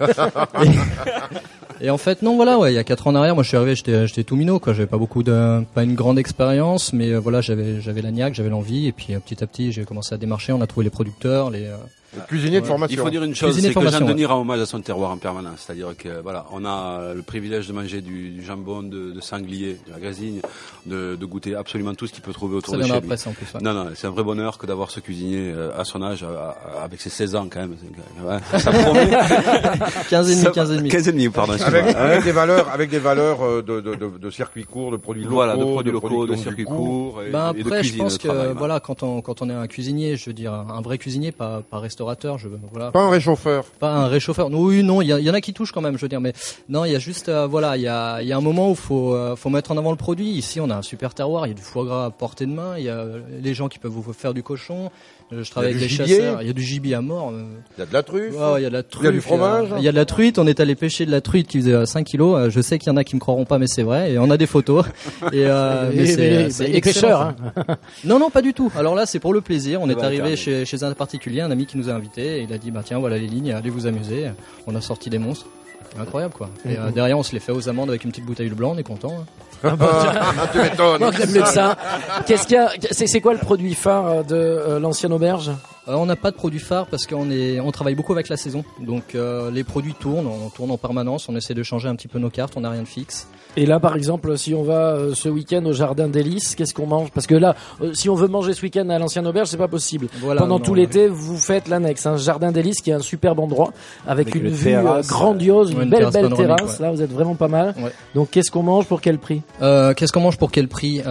Et en fait, non, il y a 4 ans en arrière, moi je suis arrivé, j'étais tout minot, quoi. J'avais pas une grande expérience, mais j'avais la niaque, j'avais l'envie, et puis petit à petit, j'ai commencé à démarcher. On a trouvé les producteurs, cuisinier de formation. Il faut dire une chose, c'est que Jean-Denis rend hommage à son terroir en permanence. C'est-à-dire que on a le privilège de manger du jambon de sanglier, de la gasigne, de goûter absolument tout ce qu'il peut trouver autour de chez lui. Après, ça, en plus, ouais. Non, c'est un vrai bonheur que d'avoir ce cuisinier à son âge, avec ses 16 ans quand même. Ça promet. 15 et demi, pardon. Avec des valeurs de circuits courts, de produits locaux. Voilà, de produits locaux, de circuits courts. Après, je pense que quand on est un cuisinier, je veux dire un vrai cuisinier, pas restaurateur. restaurateur. Voilà. Pas un réchauffeur. Pas un réchauffeur. Oui, non, il y en a qui touchent quand même, je veux dire, mais non, il y a juste, il y a un moment où faut mettre en avant le produit. Ici, on a un super terroir, il y a du foie gras à portée de main, il y a les gens qui peuvent vous faire du cochon. Je travaille avec des chasseurs, il y a du gibier à mort. Il y a de la truffe. Il y a de la truffe. Il y a du fromage. Il y a de la truite. On est allé pêcher de la truite qui faisait 5 kilos. Je sais qu'il y en a qui me croiront pas, mais c'est vrai. Et on a des photos. Et c'est les pêcheurs. Hein. Non, pas du tout. Alors là, c'est pour le plaisir. On est arrivé chez un particulier, un ami qui nous a invités. Et il a dit, tiens, voilà les lignes, allez vous amuser. On a sorti des monstres. Incroyable, quoi. Et derrière, on se les fait aux amandes avec une petite bouteille de blanc. On est content. Hein. Tu m'étonnes. Moi, j'aime mieux que ça. Qu'est-ce qu'il y a c'est quoi le produit phare de l'ancienne auberge? On n'a pas de produit phare parce qu'on travaille beaucoup avec la saison. Donc les produits tournent, on tourne en permanence, on essaie de changer un petit peu nos cartes, on n'a rien de fixe. Et là, par exemple, si on va ce week-end au Jardin d'Hélice, qu'est-ce qu'on mange? Parce que là, si on veut manger ce week-end à l'ancienne auberge, c'est pas possible. Voilà, pendant tout l'été, vous faites l'annexe, Jardin d'Hélice, qui est un superbe endroit avec une vue grandiose, une belle terrasse. Ouais. Là, vous êtes vraiment pas mal. Ouais. Donc, qu'est-ce qu'on mange pour quel prix? Qu'est-ce qu'on mange pour quel prix?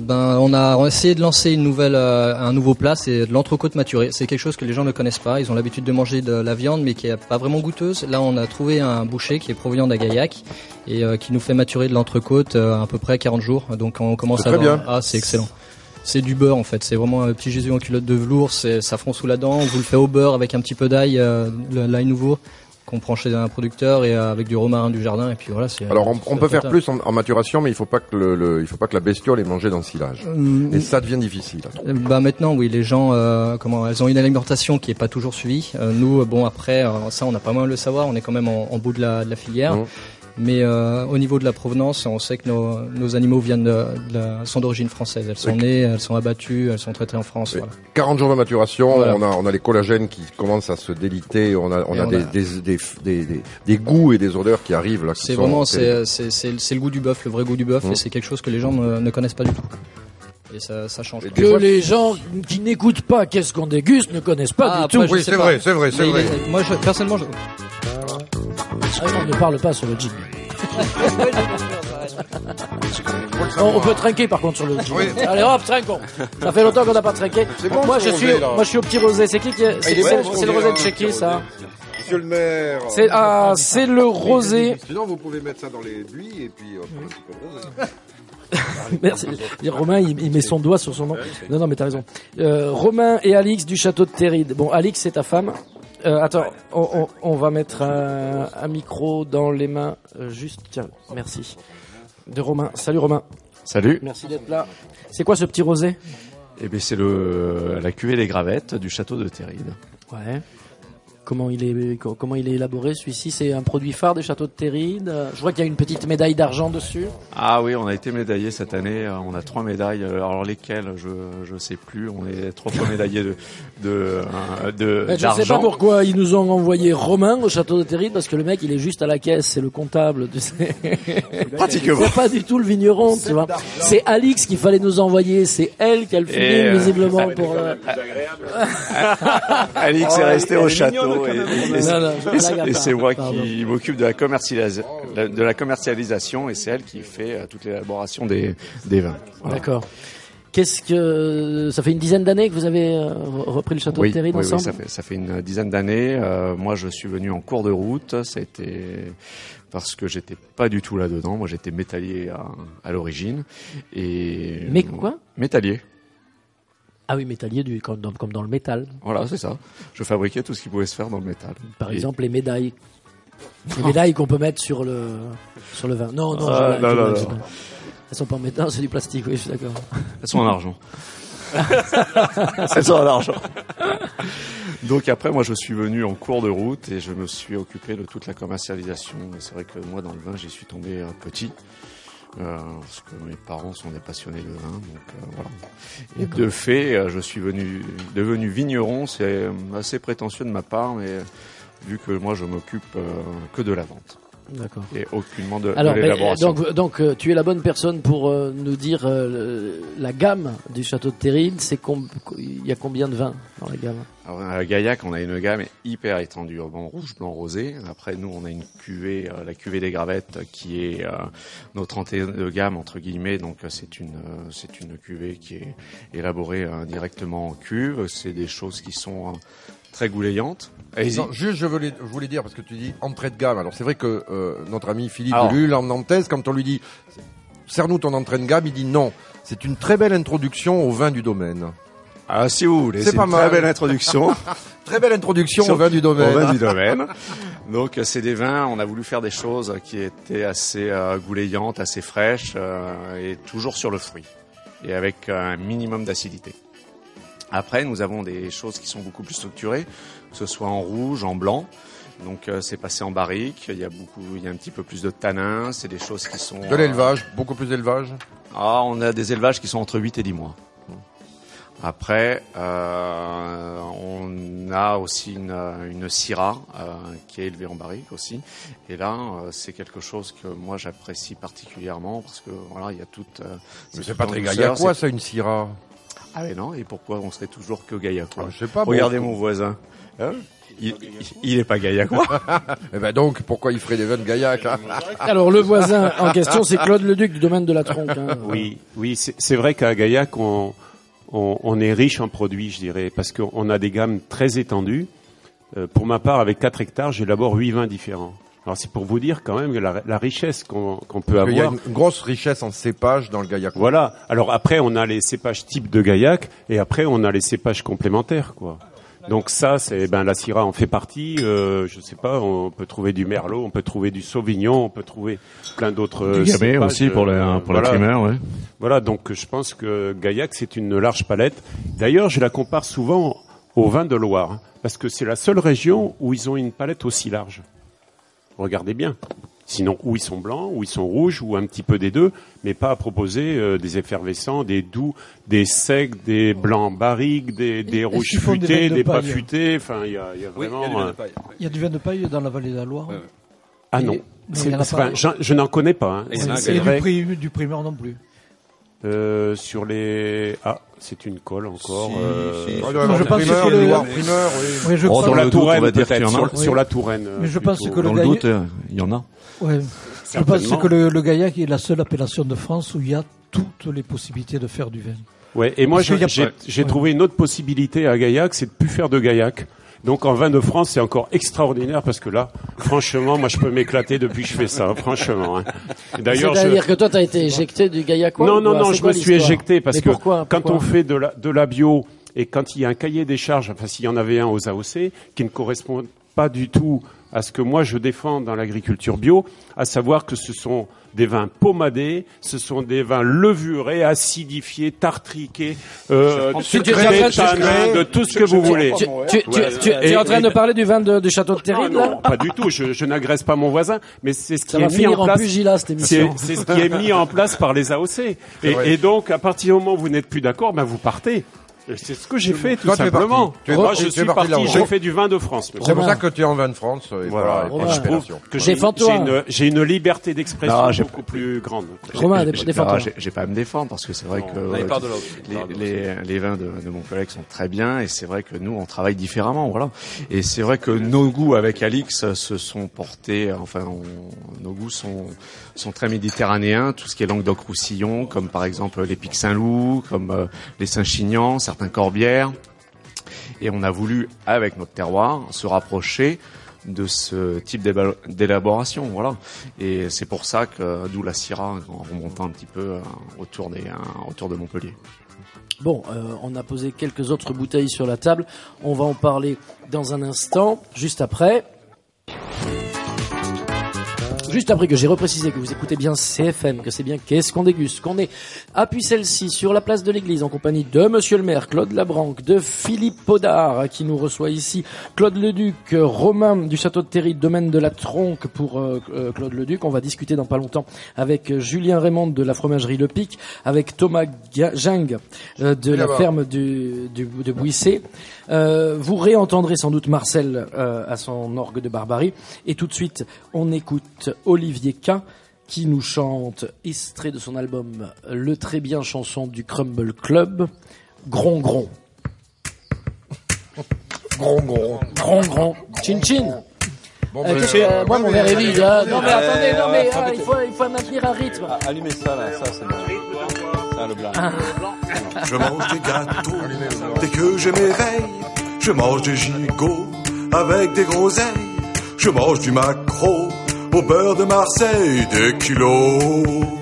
On a essayé de lancer un nouveau plat, c'est de l'entrecôte maturée. C'est quelque chose que les gens ne connaissent pas. Ils ont l'habitude de manger de la viande, mais qui est pas vraiment goûteuse. Là, on a trouvé un boucher qui est provenant d'Agaillac et qui nous fait maturer de l'entrecôte à peu près 40 jours. Donc, on commence à bien. Ah, c'est excellent. C'est du beurre en fait. C'est vraiment un petit Jésus en culotte de velours. Ça fond sous la dent. On vous le fait au beurre avec un petit peu d'ail, l'ail nouveau qu'on prend chez un producteur et avec du romarin du jardin et puis voilà. Alors on peut faire plus en maturation, mais il faut pas que la bestiole ait mangé dans le silage. Et ça devient difficile. Maintenant oui, les gens elles ont une alimentation qui est pas toujours suivie. Nous après ça on a pas mal le savoir, on est quand même en bout de la filière. Mais au niveau de la provenance, on sait que nos animaux sont d'origine française. Elles sont nées, elles sont abattues, elles sont traitées en France. Voilà. 40 jours de maturation, voilà. on a les collagènes qui commencent à se déliter, on a des goûts et des odeurs qui arrivent là. C'est vraiment c'est le goût du bœuf, le vrai goût du bœuf, et c'est quelque chose que les gens ne connaissent pas du tout. Et ça change. Que les gens qui n'écoutent pas qu'est-ce qu'on déguste ne connaissent pas du tout. Oui, c'est vrai. Moi, personnellement, on ne parle pas sur le jingle. On peut trinquer par contre sur le jingle. Oui. Allez hop, trinquons. Ça fait longtemps qu'on n'a pas trinqué. Bon, moi je suis au petit rosé. C'est qui c'est le rosé de chez qui ça? Monsieur le maire. C'est le rosé. Sinon vous pouvez mettre ça dans les buis et puis un petit peu de rosé. Merci. Romain, il met son doigt sur son nom. Non, mais t'as raison. Romain et Alix du château de Terride. Bon, Alix, c'est ta femme. Attends, on va mettre un micro dans les mains. Juste, tiens, merci. De Romain. Salut Romain. Salut. Merci d'être là. C'est quoi ce petit rosé? Eh bien, c'est la cuvée des Gravettes du château de Terride. Ouais. Comment il est élaboré celui-ci? C'est un produit phare des châteaux de Terride. Je vois qu'il y a une petite médaille d'argent dessus. Ah oui, on a été médaillé cette année. On a 3 médailles. Alors lesquelles, je sais plus. On est 3 fois médaillés d'argent. Je sais pas pourquoi ils nous ont envoyé Romain au château de Terride, parce que le mec il est juste à la caisse, c'est le comptable. Pratiquement. C'est pas du tout le vigneron, tu vois. C'est Alix qu'il fallait nous envoyer. C'est elle qui a le feeling visiblement pour. Alix est restée au château. Et c'est moi qui m'occupe de la commercialisation et c'est elle qui fait toute l'élaboration des vins. Voilà. D'accord. Qu'est-ce que ça fait une dizaine d'années que vous avez repris le château de Terride ensemble? Oui, ça fait une dizaine d'années. Moi, je suis venu en cours de route. C'était parce que j'étais pas du tout là-dedans. Moi, j'étais métallier à l'origine. Mais quoi? Métallier. Ah oui, métallier comme dans le métal. Voilà, c'est ça. Je fabriquais tout ce qui pouvait se faire dans le métal. Par exemple, les médailles. Les médailles qu'on peut mettre sur le vin. Non. Non. Elles sont pas en métal, c'est du plastique, oui, je suis d'accord. Elles sont en argent. Elles sont en argent. Donc après, moi, je suis venu en cours de route et je me suis occupé de toute la commercialisation. Et c'est vrai que moi, dans le vin, j'y suis tombé petit. Parce que mes parents sont des passionnés de vin, donc voilà. Et de fait, je suis devenu vigneron. C'est assez prétentieux de ma part, mais vu que moi je m'occupe que de la vente. D'accord. Et aucunement de l'élaboration. Donc tu es la bonne personne pour nous dire la gamme du château de Terride. Il y a combien de vins dans la gamme? Alors, à Gaillac, on a une gamme hyper étendue, rouge, blanc, rosé. Après, nous, on a une cuvée, la cuvée des Gravettes, qui est notre entrée de gamme entre guillemets. Donc, c'est une cuvée qui est élaborée directement en cuve. C'est des choses qui sont très goulayante. Non, juste, je voulais dire, parce que tu dis entrée de gamme. Alors, c'est vrai que notre ami Philippe Delulle, en Nantaise, quand on lui dit sers-nous ton entrée de gamme, il dit non. C'est une très belle introduction au vin du domaine. Ah, si vous voulez, c'est pas une mal. très belle introduction. Très belle introduction au vin du domaine. Au vin du domaine. Donc, c'est des vins, on a voulu faire des choses qui étaient assez gouléantes, assez fraîches, et toujours sur le fruit. Et avec un minimum d'acidité. Après, nous avons des choses qui sont beaucoup plus structurées, que ce soit en rouge, en blanc. Donc, c'est passé en barrique. Il y a un petit peu plus de tanins. C'est des choses qui sont... De l'élevage, beaucoup plus d'élevage. Ah, on a des élevages qui sont entre 8 et 10 mois. Après, on a aussi une Syrah qui est élevée en barrique aussi. Et là, c'est quelque chose que moi j'apprécie particulièrement parce que voilà, il y a toute. Mais c'est pas très gaillacois, ça, une Syrah. Ah mais non. Et pourquoi on serait toujours que gaillacois? Je sais pas. Regardez mon voisin. Hein, il est pas gaillacois. Eh ben donc, pourquoi il ferait des vins de gaillac, hein? Alors, le voisin en question, c'est Claude Leduc du domaine de la Tronque. Hein. Oui, c'est vrai qu'à Gaillac, on est riche en produits, je dirais, parce qu'on a des gammes très étendues. Pour ma part, avec 4 hectares, j'élabore 8 vins différents. Alors, c'est pour vous dire quand même que la richesse qu'on peut avoir. Il y a une grosse richesse en cépages dans le Gaillac. Voilà. Alors après, on a les cépages types de Gaillac, et après, on a les cépages complémentaires, quoi. Donc ça, la Syrah en fait partie. Je sais pas, on peut trouver du Merlot, on peut trouver du Sauvignon, on peut trouver plein d'autres. Du Gamay aussi pour la primeur, ouais. Voilà, donc je pense que Gaillac c'est une large palette. D'ailleurs, je la compare souvent au vin de Loire, hein, parce que c'est la seule région où ils ont une palette aussi large. Regardez bien. Sinon, ou ils sont blancs, ou ils sont rouges, ou un petit peu des deux, mais pas à proposer des effervescents, des doux, des secs, des blancs barriques, des rouges futés, des pas futés. Enfin, il y a vraiment. Il y a du vin de paille dans la vallée de la Loire. Ouais. Ah non, je n'en connais pas. Hein. Et du primeur non plus. Sur les c'est une colle encore. Je pense que le sur la Touraine peut-être, sur la Touraine. Mais je pense que dans le doute, il y en a. Ouais. Je pense que le Gaillac est la seule appellation de France où il y a toutes les possibilités de faire du vin. Ouais. Et moi j'ai trouvé une autre possibilité à Gaillac, c'est de plus faire de Gaillac. Donc en vin de France, c'est encore extraordinaire parce que là, franchement, moi je peux m'éclater depuis que je fais ça, hein, franchement. Hein. D'ailleurs, c'est-à-dire que toi, t'as été éjecté du Gaillacois? Non, je me suis éjecté parce que quand on fait de la bio et quand il y a un cahier des charges, enfin s'il y en avait un aux AOC qui ne correspond pas du tout à ce que moi je défends dans l'agriculture bio, à savoir que ce sont des vins pommadés, ce sont des vins levurés, acidifiés, tartriqués, de tout ce que vous voulez. Tu es en train de parler du vin du château de Terrible, là? Non, pas du tout. Je n'agresse pas mon voisin, mais c'est ce qui est mis en place. C'est ce qui est mis en place par les AOC. Et donc, à partir du moment où vous n'êtes plus d'accord, vous partez. C'est ce que j'ai fait, tout simplement. Moi, je suis parti, j'ai fait du vin de France. C'est pour ça que tu es en vin de France. Et voilà. Je trouve que j'ai une liberté d'expression beaucoup plus grande. Romain, défends-toi. J'ai pas à me défendre parce que c'est vrai que les vins de mon collègue sont très bien et c'est vrai que nous, on travaille différemment, voilà. Et c'est vrai que nos goûts avec Alix se sont portés, nos goûts sont très méditerranéens, tout ce qui est Languedoc-Roussillon, comme par exemple les Pics Saint-Loup, comme les Saint-Chinian, certains Corbières. Et on a voulu, avec notre terroir, se rapprocher de ce type d'élaboration, voilà. Et c'est pour ça que, d'où la Syrah, en remontant un petit peu autour de Montpellier. Bon, on a posé quelques autres bouteilles sur la table. On va en parler dans un instant, juste après. Juste après que j'ai reprécisé que vous écoutez bien CFM, que c'est bien Qu'est-ce qu'on déguste, qu'on est à Puy-Celle-ci, sur la place de l'église, en compagnie de Monsieur le maire, Claude Labranque, de Philippe Podard, qui nous reçoit ici, Claude Leduc, Romain du château de Terrible, domaine de la Tronque pour Claude Leduc. On va discuter dans pas longtemps avec Julien Raymond de la fromagerie Le Pic, avec Thomas Jung de la ferme de Bouissé. Vous réentendrez sans doute Marcel à son orgue de Barbarie. Et tout de suite, on écoute Olivier K qui nous chante, extrait de son album Le très bien chanson du Crumble Club, Gron Gron. Gron Gron. Gron Gron. Chin Chin. Bon, moi mon verre est vide. Non mais attendez, il faut maintenir un rythme. Allumez ça là, ça c'est le blanc. Je mange des gâteaux dès que je m'éveille. Je mange des gigots avec des groseilles. Je mange du maquereau au beurre de Marseille, des kilos.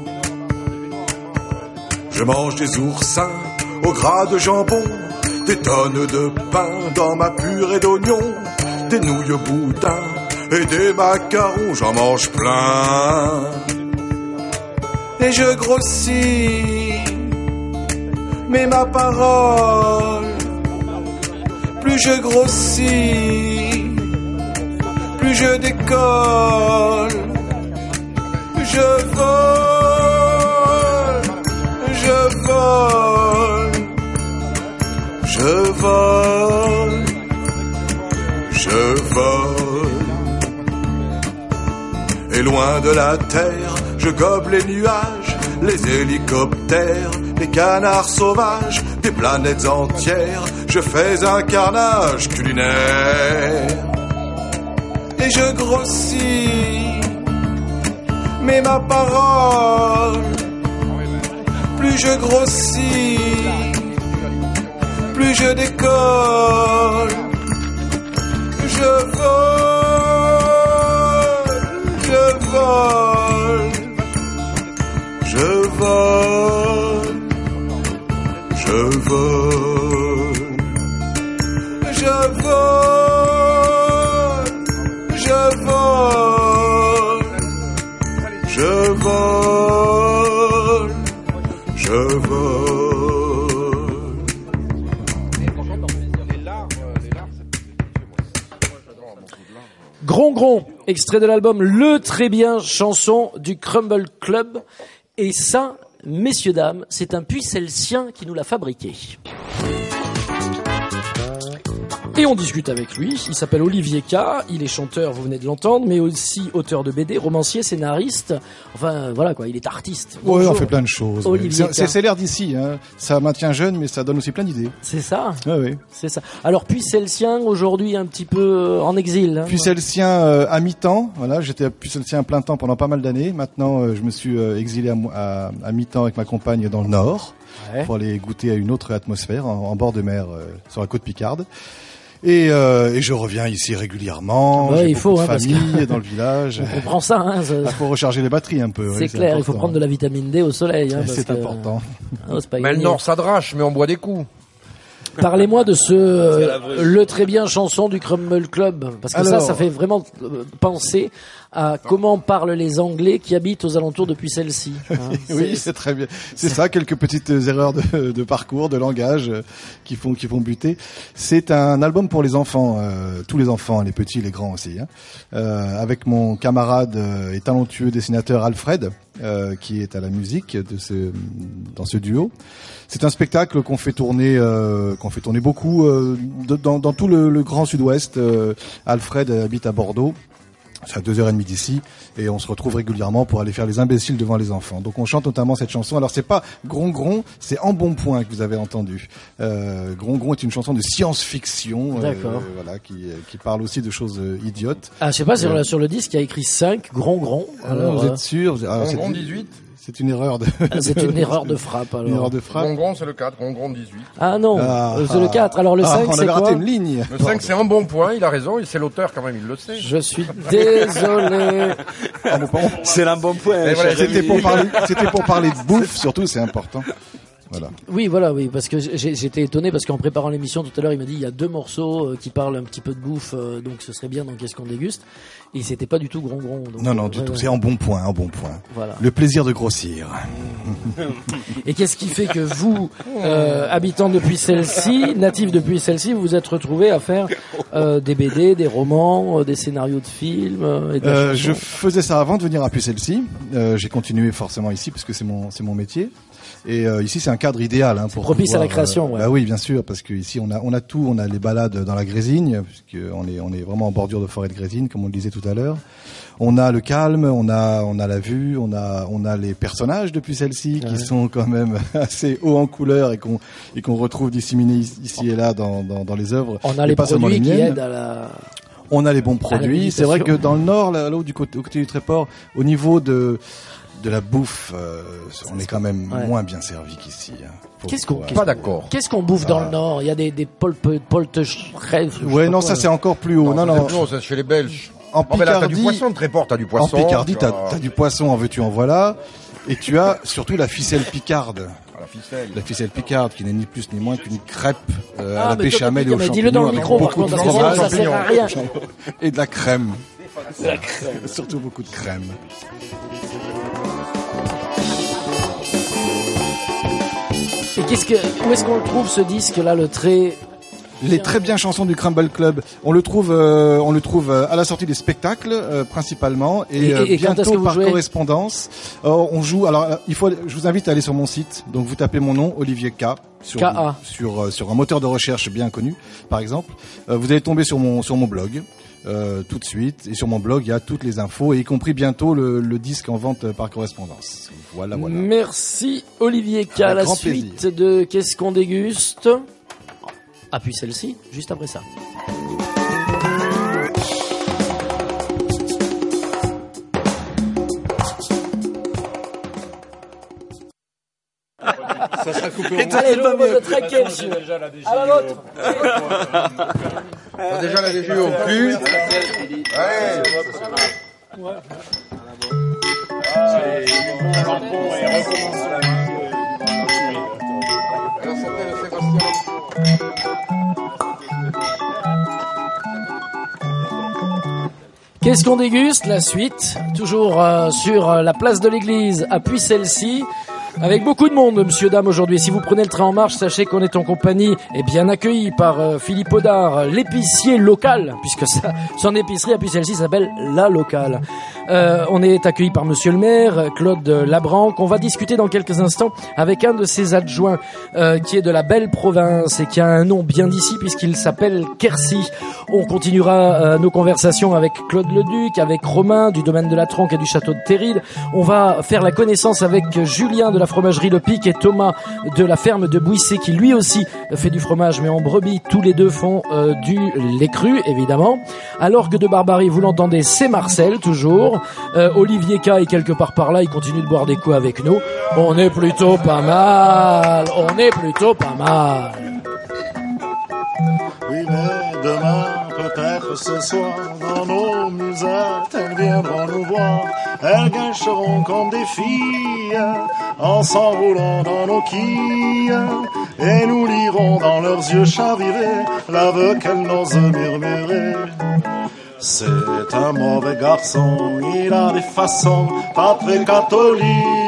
Je mange des oursins au gras de jambon, des tonnes de pain dans ma purée d'oignons, des nouilles boudin et des macarons, j'en mange plein. Et je grossis, mais ma parole, plus je grossis, plus je décolle, plus je vole, je vole, je vole, je vole. Et loin de la terre, je gobe les nuages, les hélicoptères, les canards sauvages, des planètes entières. Je fais un carnage culinaire. Et je grossis, mais ma parole, plus je grossis, plus je décolle, je vole, je vole, je vole, je vole, je vole, je vole, je vole, je vole. Gron, extrait de l'album Le Très Bien, chanson du Crumble Club. Et ça, messieurs, dames, c'est un Puy-Celsien qui nous l'a fabriqué. Et on discute avec lui. Il s'appelle Olivier K. Il est chanteur, vous venez de l'entendre, mais aussi auteur de BD, romancier, scénariste. Enfin, voilà quoi, il est artiste. Oui, on fait plein de choses. Olivier K. C'est l'air d'ici. Hein. Ça maintient jeune, mais ça donne aussi plein d'idées. C'est ça. Oui. C'est ça. Alors, Puy-Celsien, aujourd'hui un petit peu en exil. Hein. Puy-Celsien à mi-temps. Voilà, j'étais Puy-Celsien à plein temps pendant pas mal d'années. Maintenant, je me suis exilé à mi-temps avec ma compagne dans le Nord pour aller goûter à une autre atmosphère en bord de mer sur la côte Picarde. Et je reviens ici régulièrement. Ouais, il faut, famille dans le village. On comprend ça. Hein, il faut recharger les batteries un peu. C'est clair. Il faut prendre de la vitamine D au soleil. Hein, c'est important. Mais le Nord, ça drache, mais on boit des coups. Parlez-moi de ce Le Très Bien chanson du Crumble Club, parce que ça fait vraiment penser à comment parlent les Anglais qui habitent aux alentours depuis celle-ci. Hein. Oui, c'est très bien. C'est ça, quelques petites erreurs de parcours, de langage qui font buter. C'est un album pour les enfants, tous les enfants, les petits, les grands aussi. Hein. Avec mon camarade et talentueux dessinateur Alfred, qui est à la musique dans ce duo. C'est un spectacle qu'on fait tourner beaucoup dans tout le grand Sud-Ouest. Alfred habite à Bordeaux. C'est à 2h30 d'ici, et on se retrouve régulièrement pour aller faire les imbéciles devant les enfants. Donc on chante notamment cette chanson. Alors c'est pas Gron, c'est En Bon Point que vous avez entendu. Gron est une chanson de science-fiction, voilà, qui parle aussi de choses idiotes. Ah, je sais pas, sur le disque il y a écrit 5, Gron. Alors, vous êtes sûr? Gron 18. C'est une erreur de... c'est une erreur de frappe, alors. Une erreur de frappe. Gron, c'est le 4, Gron 18. Ah non, c'est le 4. Alors le 5, c'est quoi? On avait raté une ligne. Le 5, c'est Un Bon Point, il a raison, c'est l'auteur quand même, il le sait. Je suis désolé. C'est l'un bon point. Voilà, c'était pour parler de bouffe, surtout, c'est important. Voilà. Oui, parce que j'étais étonné parce qu'en préparant l'émission tout à l'heure, il m'a dit il y a 2 morceaux qui parlent un petit peu de bouffe, donc ce serait bien dans Qu'est-ce qu'on déguste. Et c'était pas du tout Gron. Donc, non, du tout. C'est En Bon Point. Voilà. Le plaisir de grossir. Et qu'est-ce qui fait que vous, habitant depuis celle-ci, natif depuis celle-ci, vous vous êtes retrouvé à faire des BD, des romans, des scénarios de films et de je faisais ça avant de venir à Puy-Celsy. J'ai continué forcément ici parce que c'est mon métier. Et ici c'est un cadre idéal pour propice à la création. Bah oui, bien sûr, parce que ici on a tout, on a les balades dans la Grésigne, puisque on est vraiment en bordure de forêt de Grésigne, comme on le disait tout à l'heure. On a le calme, on a la vue, on a les personnages depuis celle-ci qui sont quand même assez hauts en couleur et qu'on retrouve disséminés ici et là dans les œuvres. On a les produits qui aident à la... On a les bons produits. C'est vrai que dans le nord, là-haut au côté du Tréport, au niveau de de la bouffe, on est quand même moins bien servi qu'ici. Pas d'accord. Qu'est-ce qu'on bouffe dans le Nord? Il y a des polte crèves. Ouais, non, ça c'est encore plus haut. Non, c'est chez les Belges. En Picardie, t'as du poisson, Tréport, t'as du poisson. En Picardie, t'as du poisson, en veux-tu, en voilà. Et tu as surtout la ficelle picarde. La ficelle picarde, qui n'est ni plus ni moins qu'une crêpe à la béchamel et aux champignons. Dis-le dans le micro, par contre, ça sert à rien. Et de la crème. Surtout beaucoup de crème. Et où est-ce qu'on le trouve, ce disque-là, les très bien chansons du Crumble Club, on le trouve à la sortie des spectacles principalement et bientôt par correspondance. On joue. Alors je vous invite à aller sur mon site. Donc vous tapez mon nom, Olivier K. Sur un moteur de recherche bien connu, par exemple. Vous allez tomber sur mon blog. Tout de suite, et sur mon blog il y a toutes les infos, et y compris bientôt le disque en vente par correspondance. Voilà. Merci Olivier K. La suite plaisir. De Qu'est-ce qu'on déguste? Ah, puis celle-ci, juste après ça. Ça sera coupé en allez, je vais te traquer, monsieur. À la vôtre. T'as déjà la DG au cul. Qu'est-ce qu'on déguste? La suite, toujours sur la place de l'église à Puy-Celle-ci. Avec beaucoup de monde, monsieur, dame, aujourd'hui. Si vous prenez le train en marche, sachez qu'on est en compagnie et bien accueilli par Philippe Audard, l'épicier local, puisque son épicerie à Puy-Celle-ci s'appelle La Locale. On est accueilli par monsieur le maire, Claude Labranc. On va discuter dans quelques instants avec un de ses adjoints, qui est de la belle province et qui a un nom bien d'ici puisqu'il s'appelle Quercy. On continuera nos conversations avec Claude Leduc, avec Romain du domaine de la Tronque et du château de Terride. On va faire la connaissance avec Julien de la fromagerie Le Pic et Thomas de la ferme de Bouissé qui lui aussi fait du fromage mais en brebis. Tous les deux font du lait cru évidemment. À l'orgue de Barbarie, vous l'entendez, c'est Marcel toujours. Olivier K est quelque part par là, il continue de boire des coups avec nous. On est plutôt pas mal. Oui, mais demain, peut-être ce soir, dans nos musettes, elles viendront nous voir. Elles gâcheront comme des filles, en s'enroulant dans nos quilles. Et nous lirons dans leurs yeux chavirés l'aveu qu'elles n'osent murmurer. C'est un mauvais garçon, il a des façons pas très catholiques.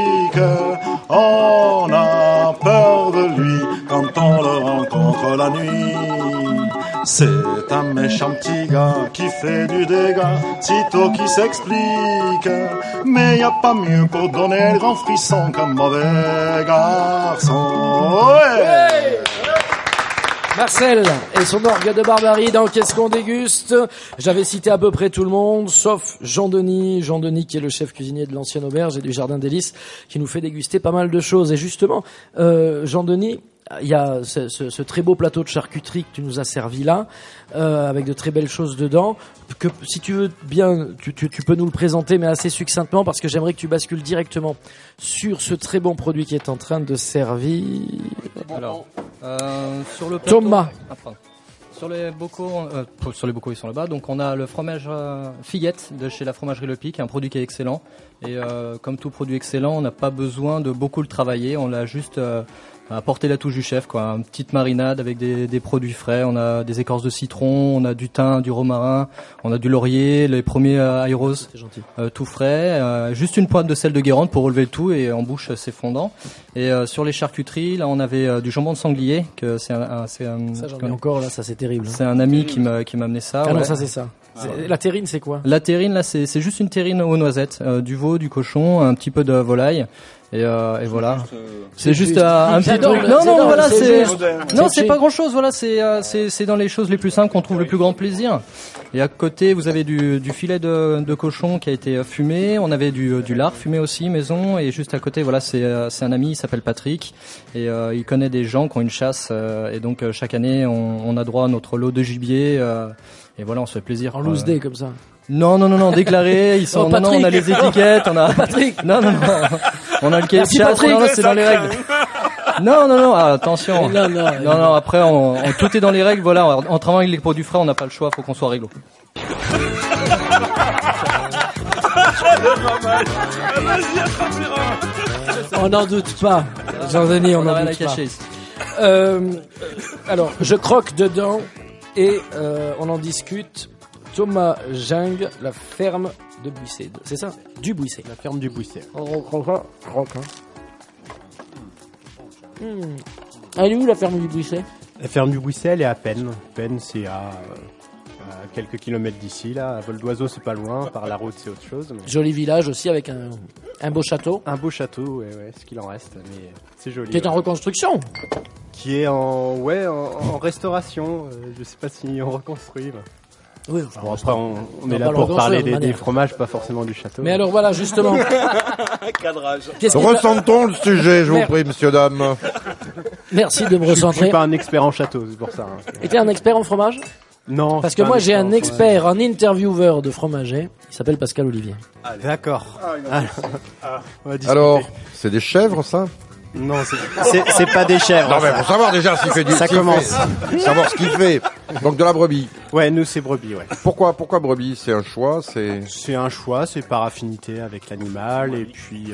On a peur de lui quand on le rencontre la nuit. C'est un méchant petit gars qui fait du dégât, sitôt qui s'explique. Mais y a pas mieux pour donner le grand frisson qu'un mauvais garçon. Ouais. Marcel et son orgue de Barbarie dans Qu'est-ce qu'on déguste? J'avais cité à peu près tout le monde, sauf Jean-Denis qui est le chef cuisinier de l'ancienne auberge et du Jardin des Lys, qui nous fait déguster pas mal de choses. Et justement, Jean-Denis, il y a ce très beau plateau de charcuterie que tu nous as servi là, avec de très belles choses dedans, que si tu veux bien, tu peux nous le présenter, mais assez succinctement, parce que j'aimerais que tu bascules directement sur ce très bon produit qui est en train de servir. Alors, sur le plateau, Thomas. Sur les bocaux, ils sont là-bas. Donc on a le fromage Fillette de chez la fromagerie Le Pic, un produit qui est excellent. Et comme tout produit excellent, on n'a pas besoin de beaucoup le travailler. On l'a juste apporté la touche du chef, quoi. Une petite marinade avec des produits frais. On a des écorces de citron, on a du thym, du romarin, on a du laurier, les premiers aéros, tout frais. Juste une pointe de sel de Guérande pour relever le tout et en bouche c'est fondant. Et sur les charcuteries, là on avait du jambon de sanglier, que c'est un ça j'en ai encore là, ça c'est terrible. C'est un ami qui m'a amené ça. Ah non, ça c'est ça. La terrine, c'est quoi? La terrine, là, c'est juste une terrine aux noisettes, du veau, du cochon, un petit peu de volaille. Et voilà. C'est juste un petit truc. Non, voilà, c'est pas grand chose. Voilà, c'est dans les choses les plus simples qu'on trouve le plus grand plaisir. Et à côté, vous avez du filet de cochon qui a été fumé. On avait du lard fumé aussi, maison. Et juste à côté, voilà, c'est un ami, il s'appelle Patrick. Et il connaît des gens qui ont une chasse. Et donc, chaque année, on a droit à notre lot de gibier. Et voilà, on se fait plaisir. En loose day, comme ça. Non, déclaré, ils sont, non, on a les étiquettes, on a, Patrick. Non, on a le cahier de chasse, Patrick, non, c'est dans les règles. Non, attention. Non, après, tout est dans les règles, voilà, en travaillant avec les produits frais, on n'a pas le choix, faut qu'on soit réglo. On n'en doute pas. Jean-Denis, on n'en doute pas. Alors, je croque dedans et on en discute. Thomas Jung, la ferme de Buissé. C'est ça? Du Buissé. La ferme du Buissé. Croque. Elle est où la ferme du Buissé? La ferme du Buissé, elle est à Peine. Peine, c'est à quelques kilomètres d'ici, là. À vol d'oiseau, c'est pas loin. Par la route, c'est autre chose. Mais... Joli village aussi avec un beau château. Un beau château, ouais, ce qu'il en reste. Mais c'est joli. Qui est en reconstruction. Qui est en restauration. Je sais pas si on reconstruit. Oui, bon, après, on est là pour parler des fromages, pas forcément du château. Mais alors voilà, justement. Cadrage. Ressentons le sujet, je vous prie, messieurs, dames. Merci de me recentrer. Je suis pas un expert en château, c'est pour ça. Et t'es un expert en fromage? Non. Parce que moi, j'ai un expert, un intervieweur de fromager. Il s'appelle Pascal Olivier. Ah, d'accord. Alors, c'est des chèvres, ça? Non, c'est pas des chèvres. Non, mais pour savoir déjà s'il fait du... Ça commence. Savoir ce qu'il fait. Donc de la brebis. Ouais, nous c'est brebis, ouais. Pourquoi brebis? C'est un choix, C'est un choix, c'est par affinité avec l'animal et puis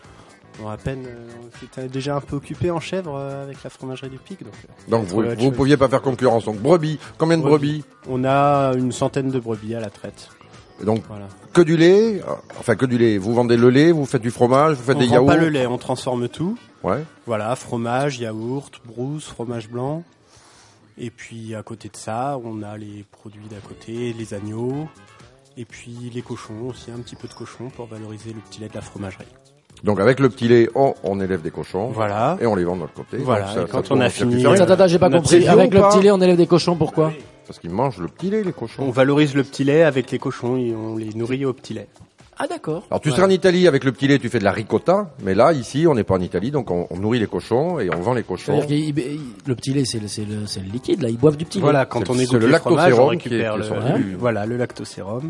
à peine c'était déjà un peu occupé en chèvre avec la fromagerie du Pic. Donc vous pouviez pas faire concurrence. Donc brebis, combien de brebis? On a une centaine de brebis à la traite. Et donc voilà. Que du lait, vous vendez le lait, vous faites du fromage, vous faites des yaourts? On vend pas le lait, on transforme tout. Ouais. Voilà, fromage, yaourt, brousse, fromage blanc. Et puis à côté de ça, on a les produits d'à côté, les agneaux, et puis les cochons aussi, un petit peu de cochons pour valoriser le petit lait de la fromagerie. Donc avec le petit lait, on élève des cochons, voilà, et on les vend de l'autre côté. Voilà. Donc, et quand on a fini, j'ai pas compris. Avec le petit lait, on élève des cochons, pourquoi? Parce qu'ils mangent le petit lait, les cochons. On valorise le petit lait avec les cochons et on les nourrit au petit lait. Ah d'accord. Alors tu serais en Italie avec le petit lait, tu fais de la ricotta, mais là ici on n'est pas en Italie, donc on nourrit les cochons et on vend les cochons. C'est-à-dire que le petit lait c'est le liquide, là ils boivent du petit lait. Voilà, quand on égoutte le lactosérum, on récupère le lactosérum.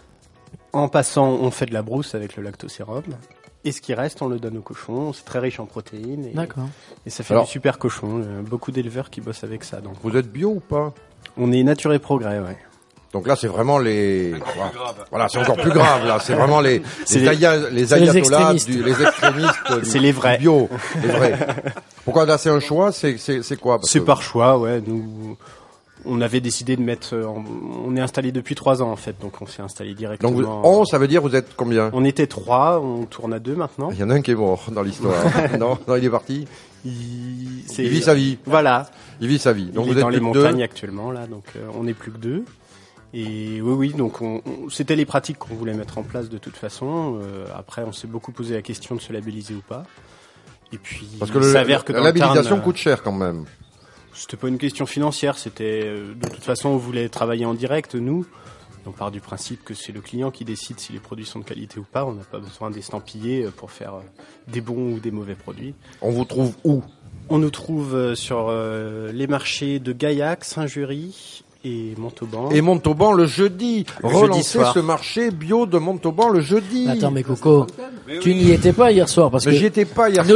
En passant, on fait de la brousse avec le lactosérum. Et ce qui reste, on le donne aux cochons. C'est très riche en protéines. D'accord. Et ça fait du super cochon. Beaucoup d'éleveurs qui bossent avec ça. Donc. Vous êtes bio ou pas? On est Nature et Progrès, ouais. Donc là, c'est vraiment les... Voilà, c'est encore plus grave, là. C'est vraiment les ayatollahs, les extrémistes c'est les vrais. Du bio. Les vrais. Pourquoi là, c'est un choix? C'est quoi? C'est par choix, ouais. Nous, on avait décidé de mettre... on est installé depuis 3 ans, en fait. Donc, on s'est installé directement... Donc, ça veut dire vous êtes combien? On était 3, on tourne à 2 maintenant. Il y en a un qui est mort dans l'histoire. non, il est parti. Il vit sa vie. Voilà. Il vit sa vie. Donc, il est dans les montagnes actuellement, là. Donc, on n'est plus que 2. Et oui, donc c'était les pratiques qu'on voulait mettre en place de toute façon. Après, on s'est beaucoup posé la question de se labelliser ou pas. Et puis, parce que il s'avère que la labellisation coûte cher quand même. C'était pas une question financière, c'était de toute façon on voulait travailler en direct, nous. On part du principe que c'est le client qui décide si les produits sont de qualité ou pas. On n'a pas besoin d'estampiller pour faire des bons ou des mauvais produits. On vous trouve où? On nous trouve sur les marchés de Gaillac, Saint-Jury et Montauban. Et Montauban le jeudi. Relancer ce marché bio de Montauban le jeudi. Attends, mais Coco, tu n'y étais pas hier soir parce que j'y étais pas hier soir.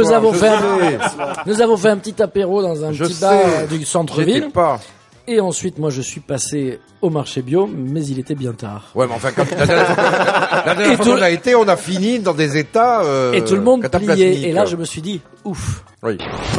Nous avons fait un petit apéro dans un petit bar du centre-ville. Pas. Et ensuite, moi, je suis passé au marché bio, mais il était bien tard. Ouais, mais enfin, la dernière fois qu'on a été, on a fini dans des états et tout le monde pliait. Et là, je me suis dit, ouf. Oui.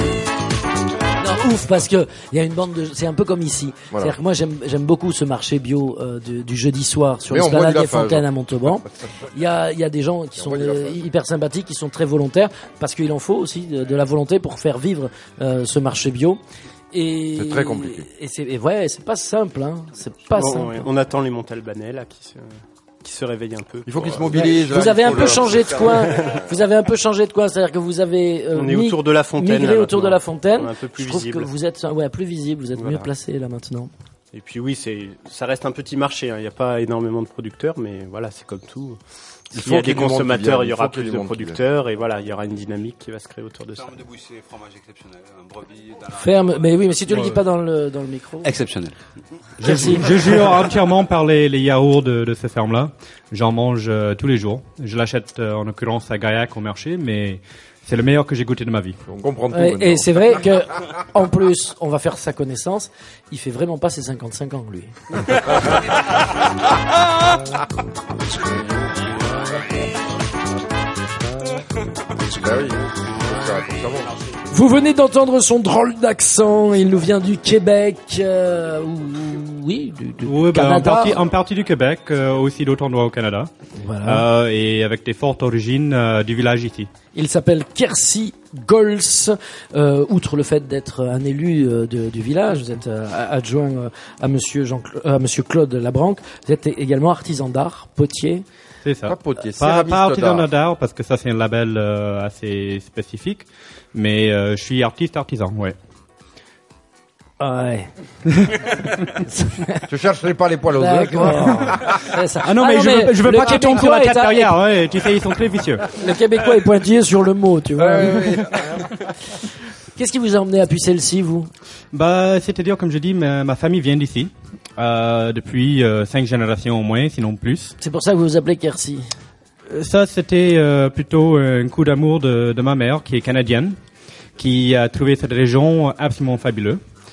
Ouf, parce que il y a une bande de, c'est un peu comme ici. Voilà. C'est-à-dire que moi j'aime beaucoup ce marché bio du jeudi soir sur l'esplanade des Fontaines à Montauban. Il y a des gens qui sont hyper sympathiques, qui sont très volontaires, parce qu'il en faut aussi de la volonté pour faire vivre ce marché bio. Et c'est très compliqué. Et c'est pas simple, hein. C'est pas simple. On attend les Montalbanais là qui se réveille un peu. Il faut qu'ils se mobilisent. Vous avez un peu changé de coin. Vous avez un peu changé de coin, c'est-à-dire que vous avez on est autour de la Fontaine. Migré autour de la Fontaine. Un peu plus Je trouve visible. que vous êtes plus visible, vous êtes mieux placé là maintenant. Et puis oui, ça reste un petit marché, hein. Il n'y a pas énormément de producteurs, mais voilà, c'est comme tout. S'il y a des consommateurs, il y aura plus de producteurs et voilà, il y aura une dynamique qui va se créer autour de ça. Ferme de Boussé, fromage exceptionnel, un brebis. Ferme, mais oui, mais si tu le dis pas dans le micro. Exceptionnel. Je jure entièrement par les yaourts de cette ferme-là. J'en mange tous les jours. Je l'achète en l'occurrence à Gaillac au marché, mais c'est le meilleur que j'ai goûté de ma vie. On comprend tout. Et c'est vrai que, en plus, on va faire sa connaissance. Il fait vraiment pas ses 55 ans, lui. Bah oui, Vous venez d'entendre son drôle d'accent. Il nous vient du Québec, oui, du Canada. En partie du Québec, aussi d'autres endroits au Canada. Voilà. Et avec des fortes origines du village ici. Il s'appelle Quercy Gols. Outre le fait d'être un élu du village, vous êtes adjoint à Monsieur Claude Labranque. Vous êtes également artisan d'art, potier. C'est ça. Pas potier, pas artisan d'art parce que ça c'est un label assez spécifique, mais je suis artisan, ouais. Ouais. Je chercherai pas les poils aux œufs. Ah non, mais je veux pas qu'ils tombent sur la tête derrière, ouais. Tu sais, ils sont très vicieux. Le Québécois est pointillé sur le mot, tu vois. Ouais. Qu'est-ce qui vous a emmené à Pucellci, vous? C'est-à-dire, comme je dis, ma famille vient d'ici. Depuis 5 générations au moins, sinon plus. C'est pour ça que vous vous appelez Quercy. Ça, c'était plutôt un coup d'amour de ma mère, qui est canadienne, qui a trouvé cette région absolument fabuleuse.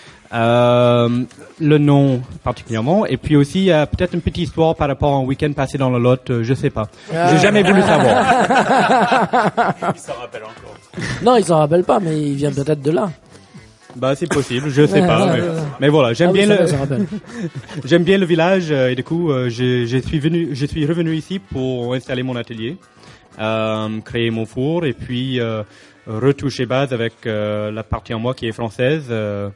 Le nom particulièrement, et puis aussi il y a peut-être une petite histoire par rapport à un week-end passé dans le Lot, je sais pas. J'ai jamais voulu savoir. Il s'en rappelle encore. Non, il s'en rappelle pas, mais il vient peut-être de là. C'est possible, je sais pas. Mais voilà, j'aime bien le village et du coup, je suis revenu ici pour installer mon atelier, créer mon four et puis retoucher base avec la partie en moi qui est française.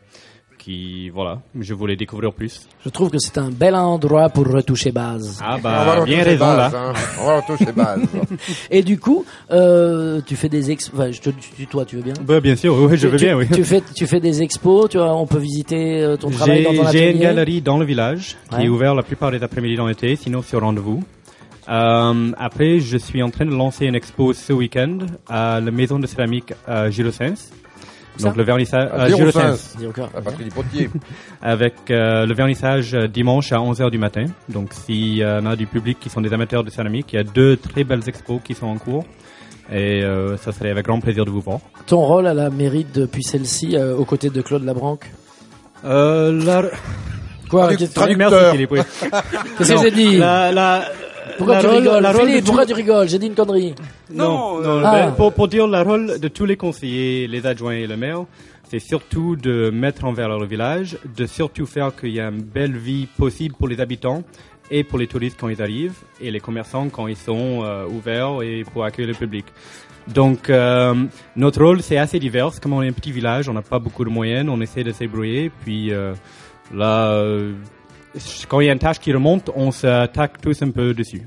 Je voulais découvrir plus. Je trouve que c'est un bel endroit pour retoucher base. Bien raison là. On va retoucher base. Et du coup, tu fais des je te tutoie, tu veux bien? Bien sûr, oui, je veux bien, oui. Tu fais des expos, on peut visiter ton travail dans ton atelier. J'ai une galerie dans le village qui est ouverte la plupart des après-midi dans l'été, sinon sur rendez-vous. Après, je suis en train de lancer une expo ce week-end à la maison de céramique Gilles-Sens. Donc le vernissage avec le vernissage dimanche à 11h du matin. Donc s'il y en a du public qui sont des amateurs de céramique, il y a 2 très belles expos qui sont en cours et ça serait avec grand plaisir de vous voir. Ton rôle à la mairie de Pucellci aux côtés de Claude Labranque? Quoi? Traducteur. Merci Philippe. Qu'est-ce que j'ai dit? Pourquoi tu rigoles? Philippe, pourquoi tu rigoles? J'ai dit une connerie. Non. Pour dire le rôle de tous les conseillers, les adjoints et le maire, c'est surtout de mettre en valeur le village, de surtout faire qu'il y ait une belle vie possible pour les habitants et pour les touristes quand ils arrivent et les commerçants quand ils sont ouverts et pour accueillir le public. Donc notre rôle c'est assez divers. Comme on est un petit village, on n'a pas beaucoup de moyens, on essaie de se débrouiller. Puis quand il y a une tâche qui remonte, on s'attaque tous un peu dessus.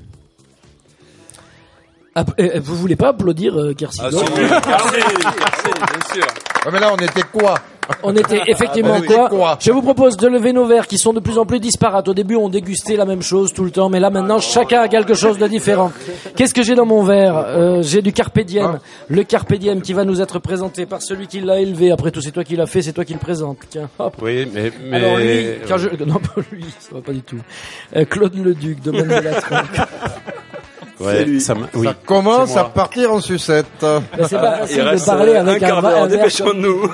Vous voulez pas applaudir Quercy Gols? Merci, bien sûr. Ouais, mais là, on était quoi? On était effectivement quoi? Je vous propose de lever nos verres qui sont de plus en plus disparates. Au début, on dégustait la même chose tout le temps, mais là maintenant, chacun a quelque chose de différent. Qu'est-ce que j'ai dans mon verre? J'ai du Carpe Diem. Le Carpe Diem qui va nous être présenté par celui qui l'a élevé. Après tout, c'est toi qui l'as fait, c'est toi qui le présente. Tiens, hop. Oui, mais... Alors lui, non pas lui, ça va pas du tout. Claude Leduc, domaine de la Tronque. Ouais, ça commence à partir en sucette. C'est pas facile de parler avec un verre. Dépêchons-nous.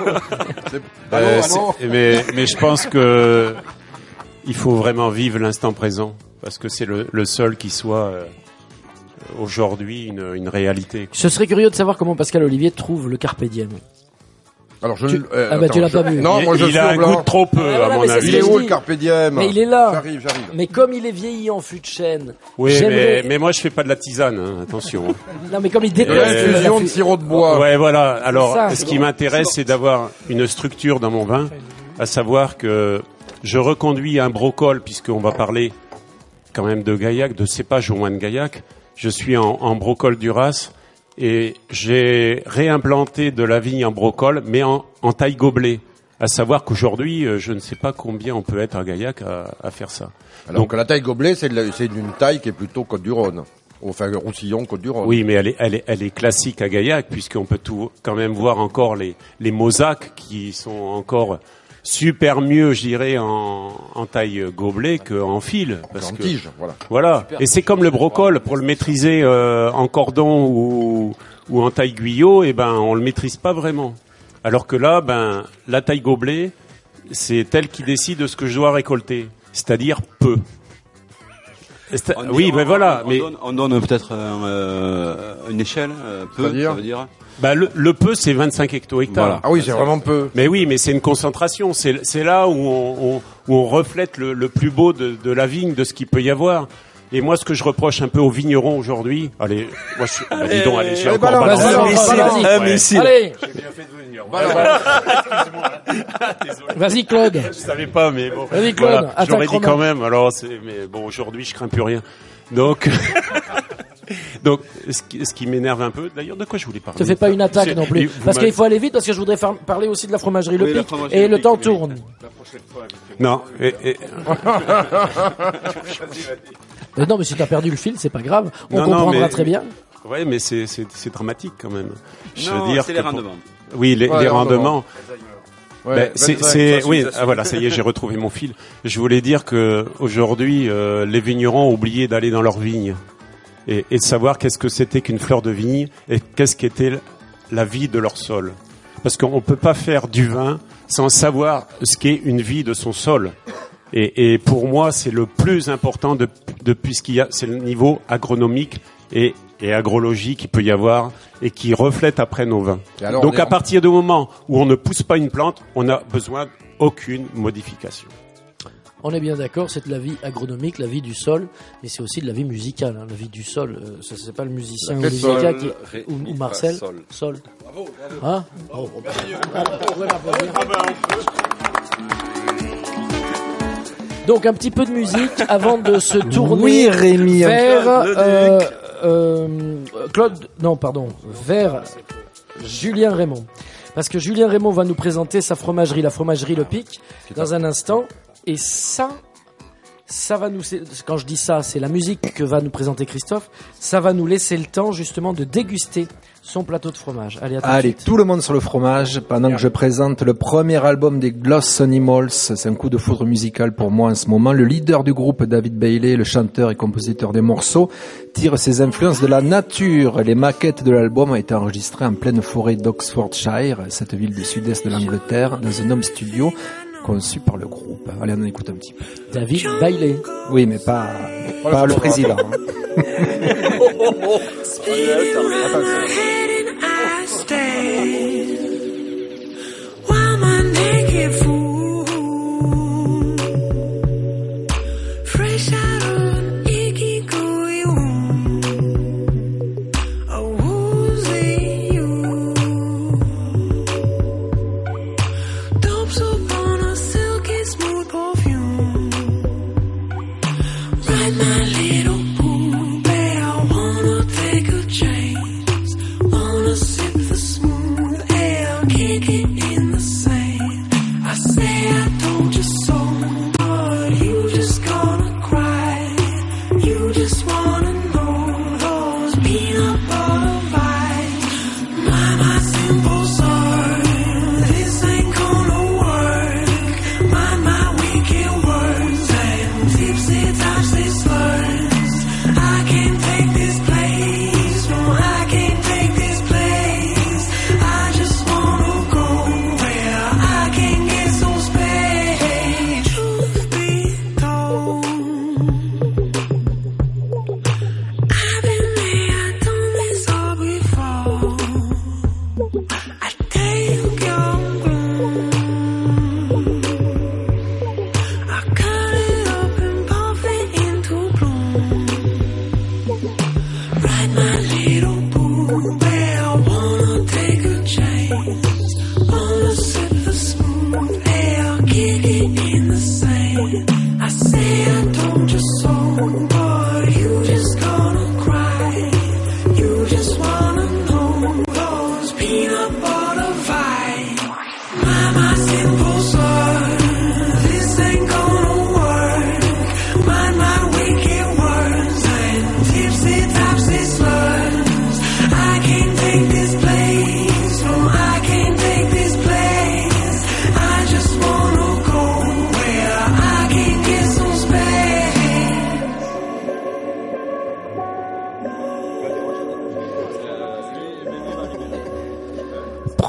Mais je pense que il faut vraiment vivre l'instant présent parce que c'est le seul qui soit aujourd'hui une réalité. Je serais curieux de savoir comment Pascal Olivier trouve le Carpe Diem. Alors tu l'as pas vu. Non, moi il a un goût trop peu, à mon avis. Il est où le Carpe Diem? Mais il est là. J'arrive. Mais comme il est vieilli en fût de chêne. Oui, mais moi je fais pas de la tisane, hein, attention. Non, mais comme il déteste l'infusion de sirop de bois. Ouais, voilà. Alors, ce qui m'intéresse, c'est d'avoir une structure dans mon vin, à savoir que je reconduis un brocol, puisqu'on va parler quand même de Gaillac, de cépage au moins de Gaillac. Je suis en brocol Duras. Et j'ai réimplanté de la vigne en brocol, mais en taille gobelet. À savoir qu'aujourd'hui, je ne sais pas combien on peut être à Gaillac à faire ça. Alors que la taille gobelet, c'est d'une taille qui est plutôt Côte-du-Rhône. enfin Roussillon, Côte-du-Rhône. Oui, mais elle est classique à Gaillac, puisqu'on peut quand même voir encore les mosaques qui sont encore super mieux, je dirais, en taille gobelet qu'en fil. En tige, voilà. Voilà. Super. Et c'est comme le brocol, pour le maîtriser en cordon ou en taille guyot, on le maîtrise pas vraiment. Alors que là, la taille gobelet, c'est elle qui décide de ce que je dois récolter, c'est-à-dire peu. Oui, voilà. On donne peut-être une échelle, peu, ça veut dire. Le peu, c'est 25 hecto-hectares. Voilà. Ah oui, c'est vraiment peu. Mais oui, mais c'est une concentration. C'est là où on reflète le plus beau de la vigne, de ce qu'il peut y avoir. Et moi, ce que je reproche un peu aux vignerons aujourd'hui, allez, moi, dis donc, allez, j'ai encore balancé un missile. Allez. J'ai bien fait de venir. Excuse-moi. Vas-y, Claude. Je savais pas, mais bon. Vas-y, Claude. Voilà, je l'aurais dit quand même. Alors, mais bon, aujourd'hui, je crains plus rien. Donc, ce qui m'énerve un peu, d'ailleurs, de quoi je voulais parler? Ne fais pas une attaque non plus. Parce qu'il faut aller vite, parce que je voudrais parler aussi de la fromagerie Le Pic. Et le temps tourne. La prochaine fois. Non. Non, mais si t'as perdu le fil, c'est pas grave. On comprendra très bien. Ouais, mais c'est dramatique quand même. C'est les rendements. Oui, les rendements. Ouais, voilà, ça y est, j'ai retrouvé mon fil. Je voulais dire que aujourd'hui, les vignerons ont oublié d'aller dans leurs vignes et de savoir qu'est-ce que c'était qu'une fleur de vigne et qu'est-ce qu'était la vie de leur sol. Parce qu'on peut pas faire du vin sans savoir ce qu'est une vie de son sol. Et pour moi, c'est le plus important c'est le niveau agronomique et agrologique qu'il peut y avoir et qui reflète après nos vins. Donc à partir du moment où on ne pousse pas une plante, on n'a besoin d'aucune modification. On est bien d'accord, c'est de la vie agronomique, la vie du sol, mais c'est aussi de la vie musicale. La vie du sol, ça c'est pas le musicien ou Marcel. Sol. Bravo. Hein? Donc un petit peu de musique avant de se tourner vers vers Julien Raymond. Parce que Julien Raymond va nous présenter sa fromagerie, la fromagerie Le Pic, dans un instant. Et ça va nous, quand je dis ça, c'est la musique que va nous présenter Christophe. Ça va nous laisser le temps justement de déguster son plateau de fromage. Allez, tout le monde sur le fromage pendant que je présente le premier album des Gloss Animals. C'est un coup de foudre musical pour moi en ce moment. Le leader du groupe, David Bailey, le chanteur et compositeur des morceaux, tire ses influences de la nature. Les maquettes de l'album ont été enregistrées en pleine forêt d'Oxfordshire, cette ville du sud-est de l'Angleterre, dans un home studio conçu par le groupe. Allez, on en écoute un petit peu. David Bailey. Oui, mais pas le président. Tipsy,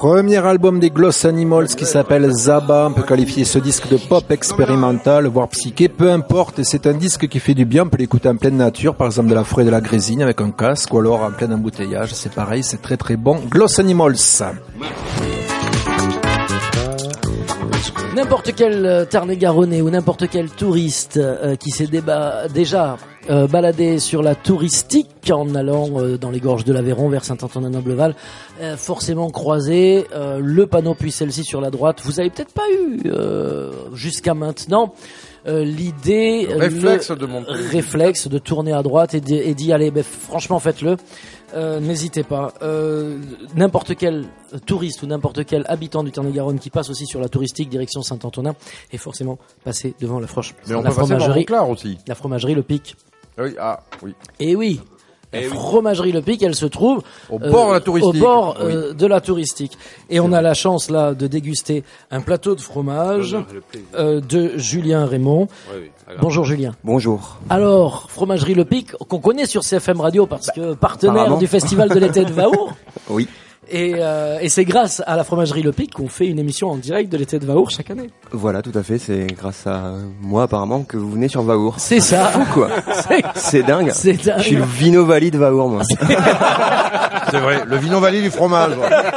Premier album des Gloss Animals qui s'appelle Zaba. On peut qualifier ce disque de pop expérimental, voire psyché, peu importe. Et c'est un disque qui fait du bien. On peut l'écouter en pleine nature, par exemple de la forêt de la Grésine avec un casque, ou alors en plein embouteillage. C'est pareil, c'est très très bon. Gloss Animals. N'importe quel Tarn-et-Garonnais ou n'importe quel touriste qui s'est déjà baladé sur la touristique en allant dans les gorges de l'Aveyron vers Saint-Antonin-Nobleval, forcément croisé le panneau puis celle-ci sur la droite. Vous avez peut-être pas eu jusqu'à maintenant l'idée, réflexe de tourner à droite et d'y aller. Ben, franchement, faites-le. N'hésitez pas. N'importe quel touriste ou n'importe quel habitant du Tarn-et-Garonne qui passe aussi sur la touristique direction Saint-Antonin est forcément passé devant la Mais on peut passer devant Montclar aussi. La fromagerie Le Pic. Oui, oui. Et oui. La fromagerie Le Pic, elle se trouve au bord de la touristique. Au bord de la touristique. Et on a la chance là de déguster un plateau de fromage de Julien Raymond. Oui. Bonjour Julien. Bonjour. Alors, fromagerie Le Pic, qu'on connaît sur CFM Radio parce que partenaire du festival de l'été de Vaour. Oui. Et c'est grâce à la fromagerie Le Pic qu'on fait une émission en direct de l'été de Vaour chaque année. Voilà, tout à fait. C'est grâce à moi apparemment que vous venez sur Vaour. C'est ça. C'est fou, quoi. C'est dingue. C'est dingue. Je suis le Vino Valley de Vaour, moi. C'est vrai, le Vino Valley du fromage.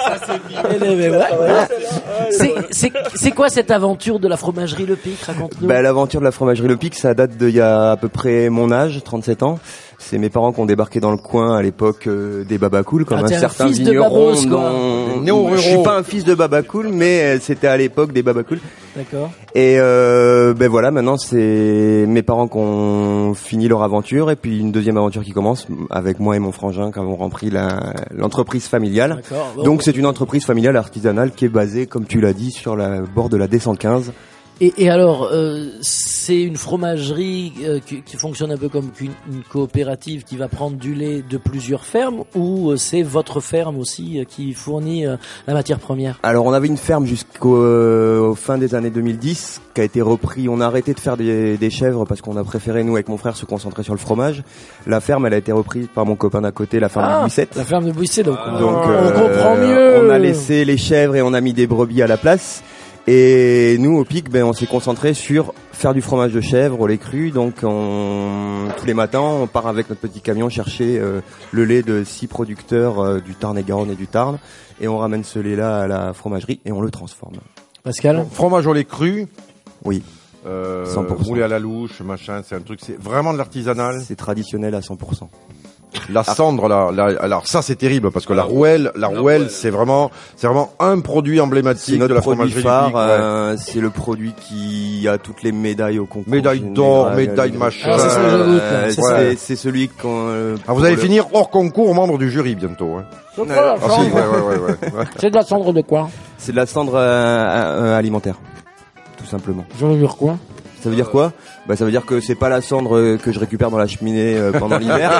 C'est quoi cette aventure de la fromagerie Le Pic? Raconte-nous. L'aventure de la fromagerie Le Pic, ça date d'il y a à peu près mon âge, 37 ans. C'est mes parents qui ont débarqué dans le coin à l'époque des Babacool, comme un certain vigneron. Je suis pas un fils de Babacool, mais c'était à l'époque des Babacool. D'accord. Et voilà, maintenant c'est mes parents qui ont fini leur aventure et puis une deuxième aventure qui commence avec moi et mon frangin qui avons rempli l'entreprise familiale. Bon. Donc c'est une entreprise familiale artisanale qui est basée, comme tu l'as dit, sur la bord de la D115. Et alors, c'est une fromagerie qui fonctionne un peu comme une coopérative qui va prendre du lait de plusieurs fermes, ou c'est votre ferme aussi qui fournit la matière première? Alors on avait une ferme jusqu'au fin des années 2010 qui a été repris. On a arrêté de faire des chèvres parce qu'on a préféré, nous avec mon frère, se concentrer sur le fromage. La ferme, elle a été reprise par mon copain d'à côté, la ferme de Bouissette. La ferme de Bouissette, donc on comprend mieux. On a laissé les chèvres et on a mis des brebis à la place. Et nous, au Pic, on s'est concentré sur faire du fromage de chèvre au lait cru. Donc, tous les matins, on part avec notre petit camion chercher le lait de 6 producteurs du Tarn-et-Garonne et du Tarn. Et on ramène ce lait-là à la fromagerie et on le transforme. Pascal? Fromage au lait cru. Oui. 100%. Roulé à la louche, machin, c'est un truc, c'est vraiment de l'artisanal. C'est traditionnel à 100%. La cendre, alors ça c'est terrible parce que la rouelle, c'est vraiment un produit emblématique de la fromagerie phare, du Pic. Ouais. C'est le produit qui a toutes les médailles au concours. Médaille d'or, médaille machin. C'est celui qu'on. Vous allez finir hors concours membre du jury bientôt. Hein. C'est de la cendre de quoi? C'est de la cendre alimentaire, tout simplement. Ça veut dire quoi? Ça veut dire quoi? Ça veut dire que c'est pas la cendre que je récupère dans la cheminée pendant l'hiver.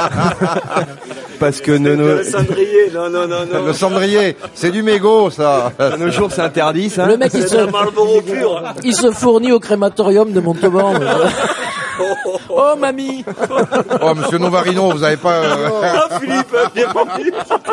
Parce que le cendrier, non. Le cendrier, c'est du mégot, ça. À nos jours, c'est interdit, ça. Le mec, il se fournit au crématorium de Montauban. Oh, mamie. Oh, monsieur Novarino, vous avez pas... Philippe, bien compris.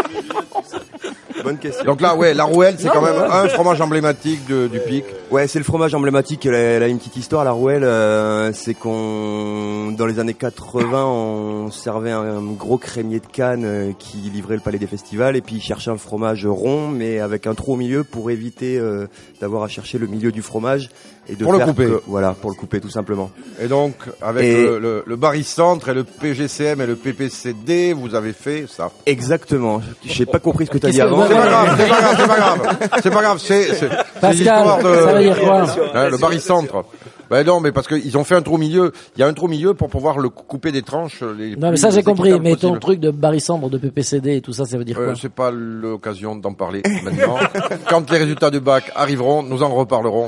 Bonne question. Donc là, la rouelle, c'est quand même un fromage emblématique du Pic. Ouais, c'est le fromage emblématique. Elle a une petite histoire, la rouelle. C'est dans les années 80, on servait un gros crémier de Cannes qui livrait le palais des festivals, et puis il cherchait un fromage rond, mais avec un trou au milieu pour éviter d'avoir à chercher le milieu du fromage. Et de pour le couper. Pour le couper, tout simplement. Et donc, avec le barycentre et le PGCM et le PPCD, vous avez fait ça. Exactement. J'ai pas compris ce que tu as dit avant. C'est pas grave. C'est l'histoire ça veut dire quoi? Le barycentre. Non, mais parce qu'ils ont fait un trou au milieu. Il y a un trou au milieu pour pouvoir le couper des tranches. Non, mais ça j'ai compris. Mais ton truc de barycentre, de PPCD et tout ça, ça veut dire quoi? C'est pas l'occasion d'en parler maintenant. Quand les résultats du bac arriveront, nous en reparlerons.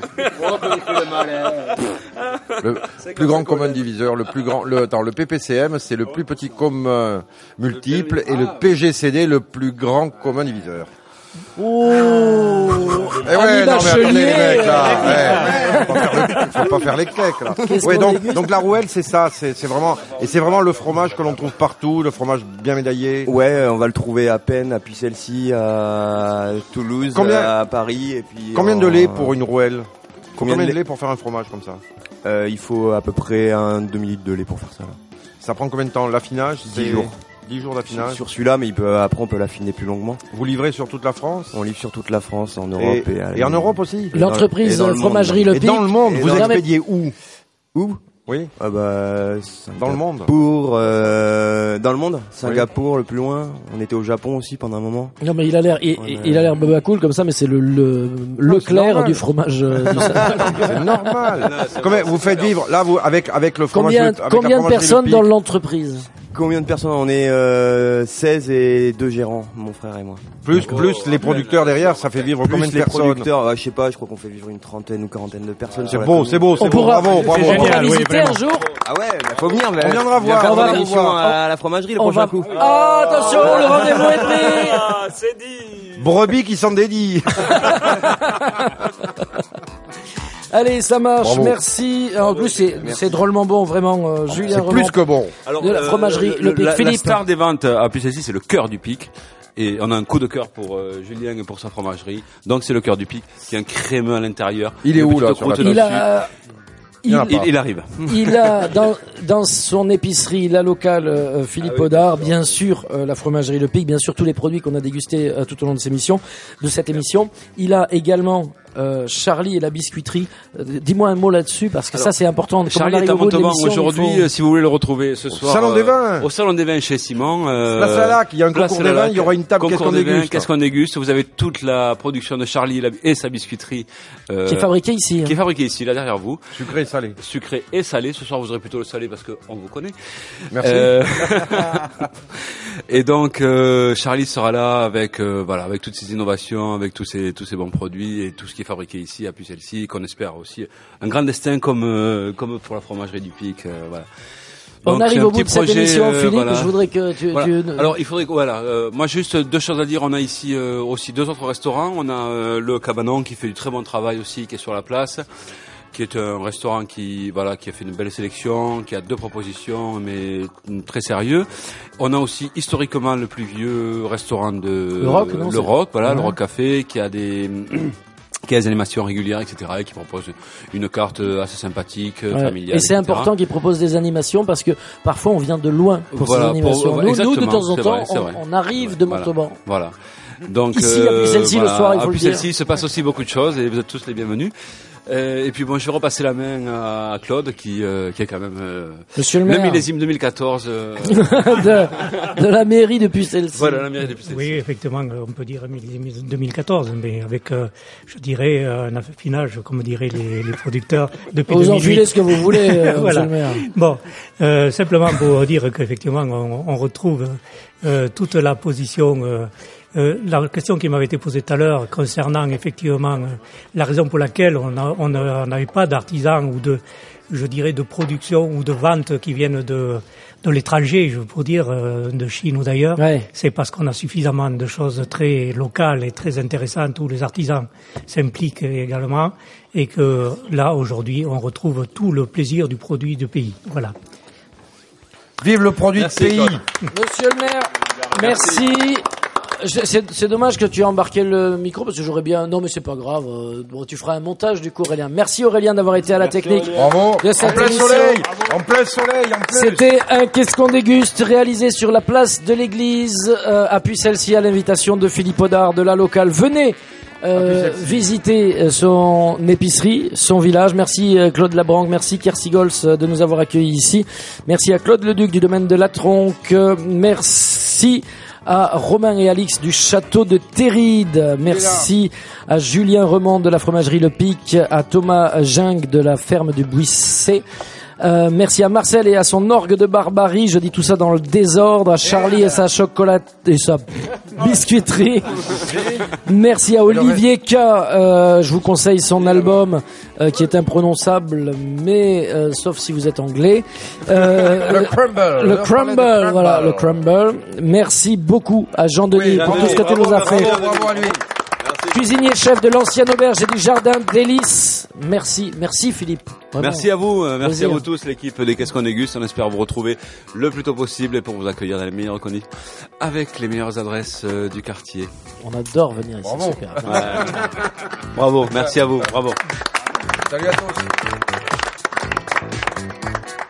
Le plus grand commun diviseur, le PPCM, c'est le plus petit commun multiple, et le PGCD, le plus grand commun diviseur. Oh, eh ouais, non, mais attendez, les mecs, là. Faut pas faire les cakes, là. Ouais, donc la rouelle, c'est ça, c'est vraiment, et c'est vraiment le fromage que l'on trouve partout, le fromage bien médaillé. Ouais, on va le trouver à Peine, à Puy-Celle-ci, à Toulouse, à Paris, et puis. Combien de lait pour une rouelle? Combien de lait pour faire un fromage comme ça? Il faut à peu près un demi-litre de lait pour faire ça, là. Ça prend combien de temps? L'affinage? 10 jours. 10 jours d'affinage. Sur celui-là, mais après on peut l'affiner plus longuement. Vous livrez sur toute la France? On livre sur toute la France, en Europe et en Europe aussi. L'entreprise Fromagerie Le Pic. Et dans le monde, vous expédiez où? Où? Oui. Ah bah, dans le monde. Dans le monde. Singapour, le plus loin. On était au Japon aussi pendant un moment. Non mais il a l'air baba cool comme ça, mais c'est le clair du fromage. C'est normal. Combien vous faites vivre là vous avec le fromage? Combien de personnes dans l'entreprise? Combien de personnes? On est 16 et 2 gérants, mon frère et moi. Plus les producteurs derrière, ça fait vivre combien de personnes? Les producteurs, je sais pas, je crois qu'on fait vivre une trentaine ou quarantaine de personnes. C'est beau, bravo. On pourra visiter un jour. Ah ouais, il faut venir. On viendra voir. On va l'émission à la fromagerie le prochain coup. Ah, attention, le rendez-vous est pris. C'est dit. Brebis qui s'en dédie. Allez, ça marche. Bravo. Merci. En plus, c'est drôlement bon, vraiment. Julien C'est plus que bon. Alors, de la fromagerie Le Pic. La star des ventes à Puy-Celle-ci, c'est le cœur du Pic. Et on a un coup de cœur pour Julien et pour sa fromagerie. Donc c'est le cœur du Pic, qui est un crémeux à l'intérieur. Il est où là sur la il arrive. Il a dans son épicerie, la locale Philippe Audard, bien sûr la fromagerie Le Pic, bien sûr tous les produits qu'on a dégustés tout au long de cette émission. Il a également Charlie et la biscuiterie. Dis-moi un mot là-dessus parce que ça c'est important. Charlie est à Montauban aujourd'hui. Si vous voulez le retrouver ce soir, Salon des Vins. Au Salon des Vins chez Simon. Place Lalac, il y a un concours des vins. Il y aura une table qu'est-ce qu'on déguste. Vous avez toute la production de Charlie et sa biscuiterie qui est fabriquée ici. Qui est fabriquée ici, là derrière vous. Sucré et salé. Ce soir, vous aurez plutôt le salé parce qu'on vous connaît. Merci. Et donc, Charlie sera là avec toutes ces innovations, avec tous ces bons produits et tout ce qui est fabriqué ici à Puy-Celle-ci, qu'on espère aussi un grand destin comme pour la fromagerie du Pic. Voilà. Donc, on arrive au bout de cette émission, Philippe. Je voudrais que tu... Alors, il faudrait moi, juste 2 choses à dire. On a ici aussi 2 autres restaurants. On a le Cabanon qui fait du très bon travail aussi, qui est sur la place, qui est un restaurant qui a fait une belle sélection, qui a 2 propositions, mais très sérieux. On a aussi historiquement le plus vieux restaurant de le Roc, le Roc Café, qui a des animations régulières, etc., et qui propose une carte assez sympathique, familiale. Et c'est important qu'ils proposent des animations parce que parfois on vient de loin pour ces animations. Nous, de temps en temps, on arrive de Montauban. Voilà. Donc, ici, à Puy-Celle-ci, le soir, il faut le dire. À Puy-Celle-ci, il se passe aussi beaucoup de choses et vous êtes tous les bienvenus. Et puis bon, je vais repasser la main à Claude qui est quand même Monsieur le maire. Le millésime 2014 de la mairie de Puy-Celle-ci. Voilà, la mairie de Puy-Celle-ci. Oui, effectivement, on peut dire millésime 2014, mais avec je dirais un affinage, comme diraient les producteurs depuis 2008. Vous enfilez ce que vous voulez, voilà. Monsieur le maire. Bon, simplement pour dire qu'effectivement on retrouve toute la position la question qui m'avait été posée tout à l'heure concernant effectivement la raison pour laquelle on n'avait pas d'artisans ou de production ou de vente qui viennent de l'étranger, je veux dire de Chine ou d'ailleurs, c'est parce qu'on a suffisamment de choses très locales et très intéressantes où les artisans s'impliquent également et que là aujourd'hui on retrouve tout le plaisir du produit du pays. Voilà. Vive le produit de pays. Monsieur le maire, merci. C'est dommage que tu aies embarqué le micro parce que j'aurais bien... Non mais c'est pas grave, tu feras un montage du coup Aurélien. Merci Aurélien d'avoir été à la technique. Bravo. De cette émission. En plein soleil. C'était un Qu'est-ce qu'on déguste réalisé sur la place de l'église à Puy-Celle-ci à l'invitation de Philippe Audard de la locale. Venez visiter son épicerie, son village. Merci Claude Labranque, merci Kersigols de nous avoir accueillis ici. Merci à Claude Leduc du domaine de la Tronque. Merci à Romain et Alix du château de Terride. Merci à Julien Remond de la fromagerie Le Pic, à Thomas Jung de la ferme du Buissé, Merci à Marcel et à son orgue de barbarie. Je dis tout ça dans le désordre. À Charlie et sa chocolate et sa biscuiterie. Merci à Olivier K. Je vous conseille son album qui est imprononçable, mais sauf si vous êtes anglais. Le Crumble, voilà, le Crumble. Merci beaucoup à Jean-Denis pour tout ce que tu nous as fait. Bravo à lui. Cuisinier chef de l'ancienne auberge et du jardin d'Hélice. Merci Philippe. Vraiment. Merci à vous, merci Plaisir. à vous tous, l'équipe des Qu'est-ce qu'on déguste. On espère vous retrouver le plus tôt possible et pour vous accueillir dans les meilleures conditions, avec les meilleures adresses du quartier. On adore venir ici. Bravo. Super. Ouais. Bravo, merci à vous, bravo. Salut à tous.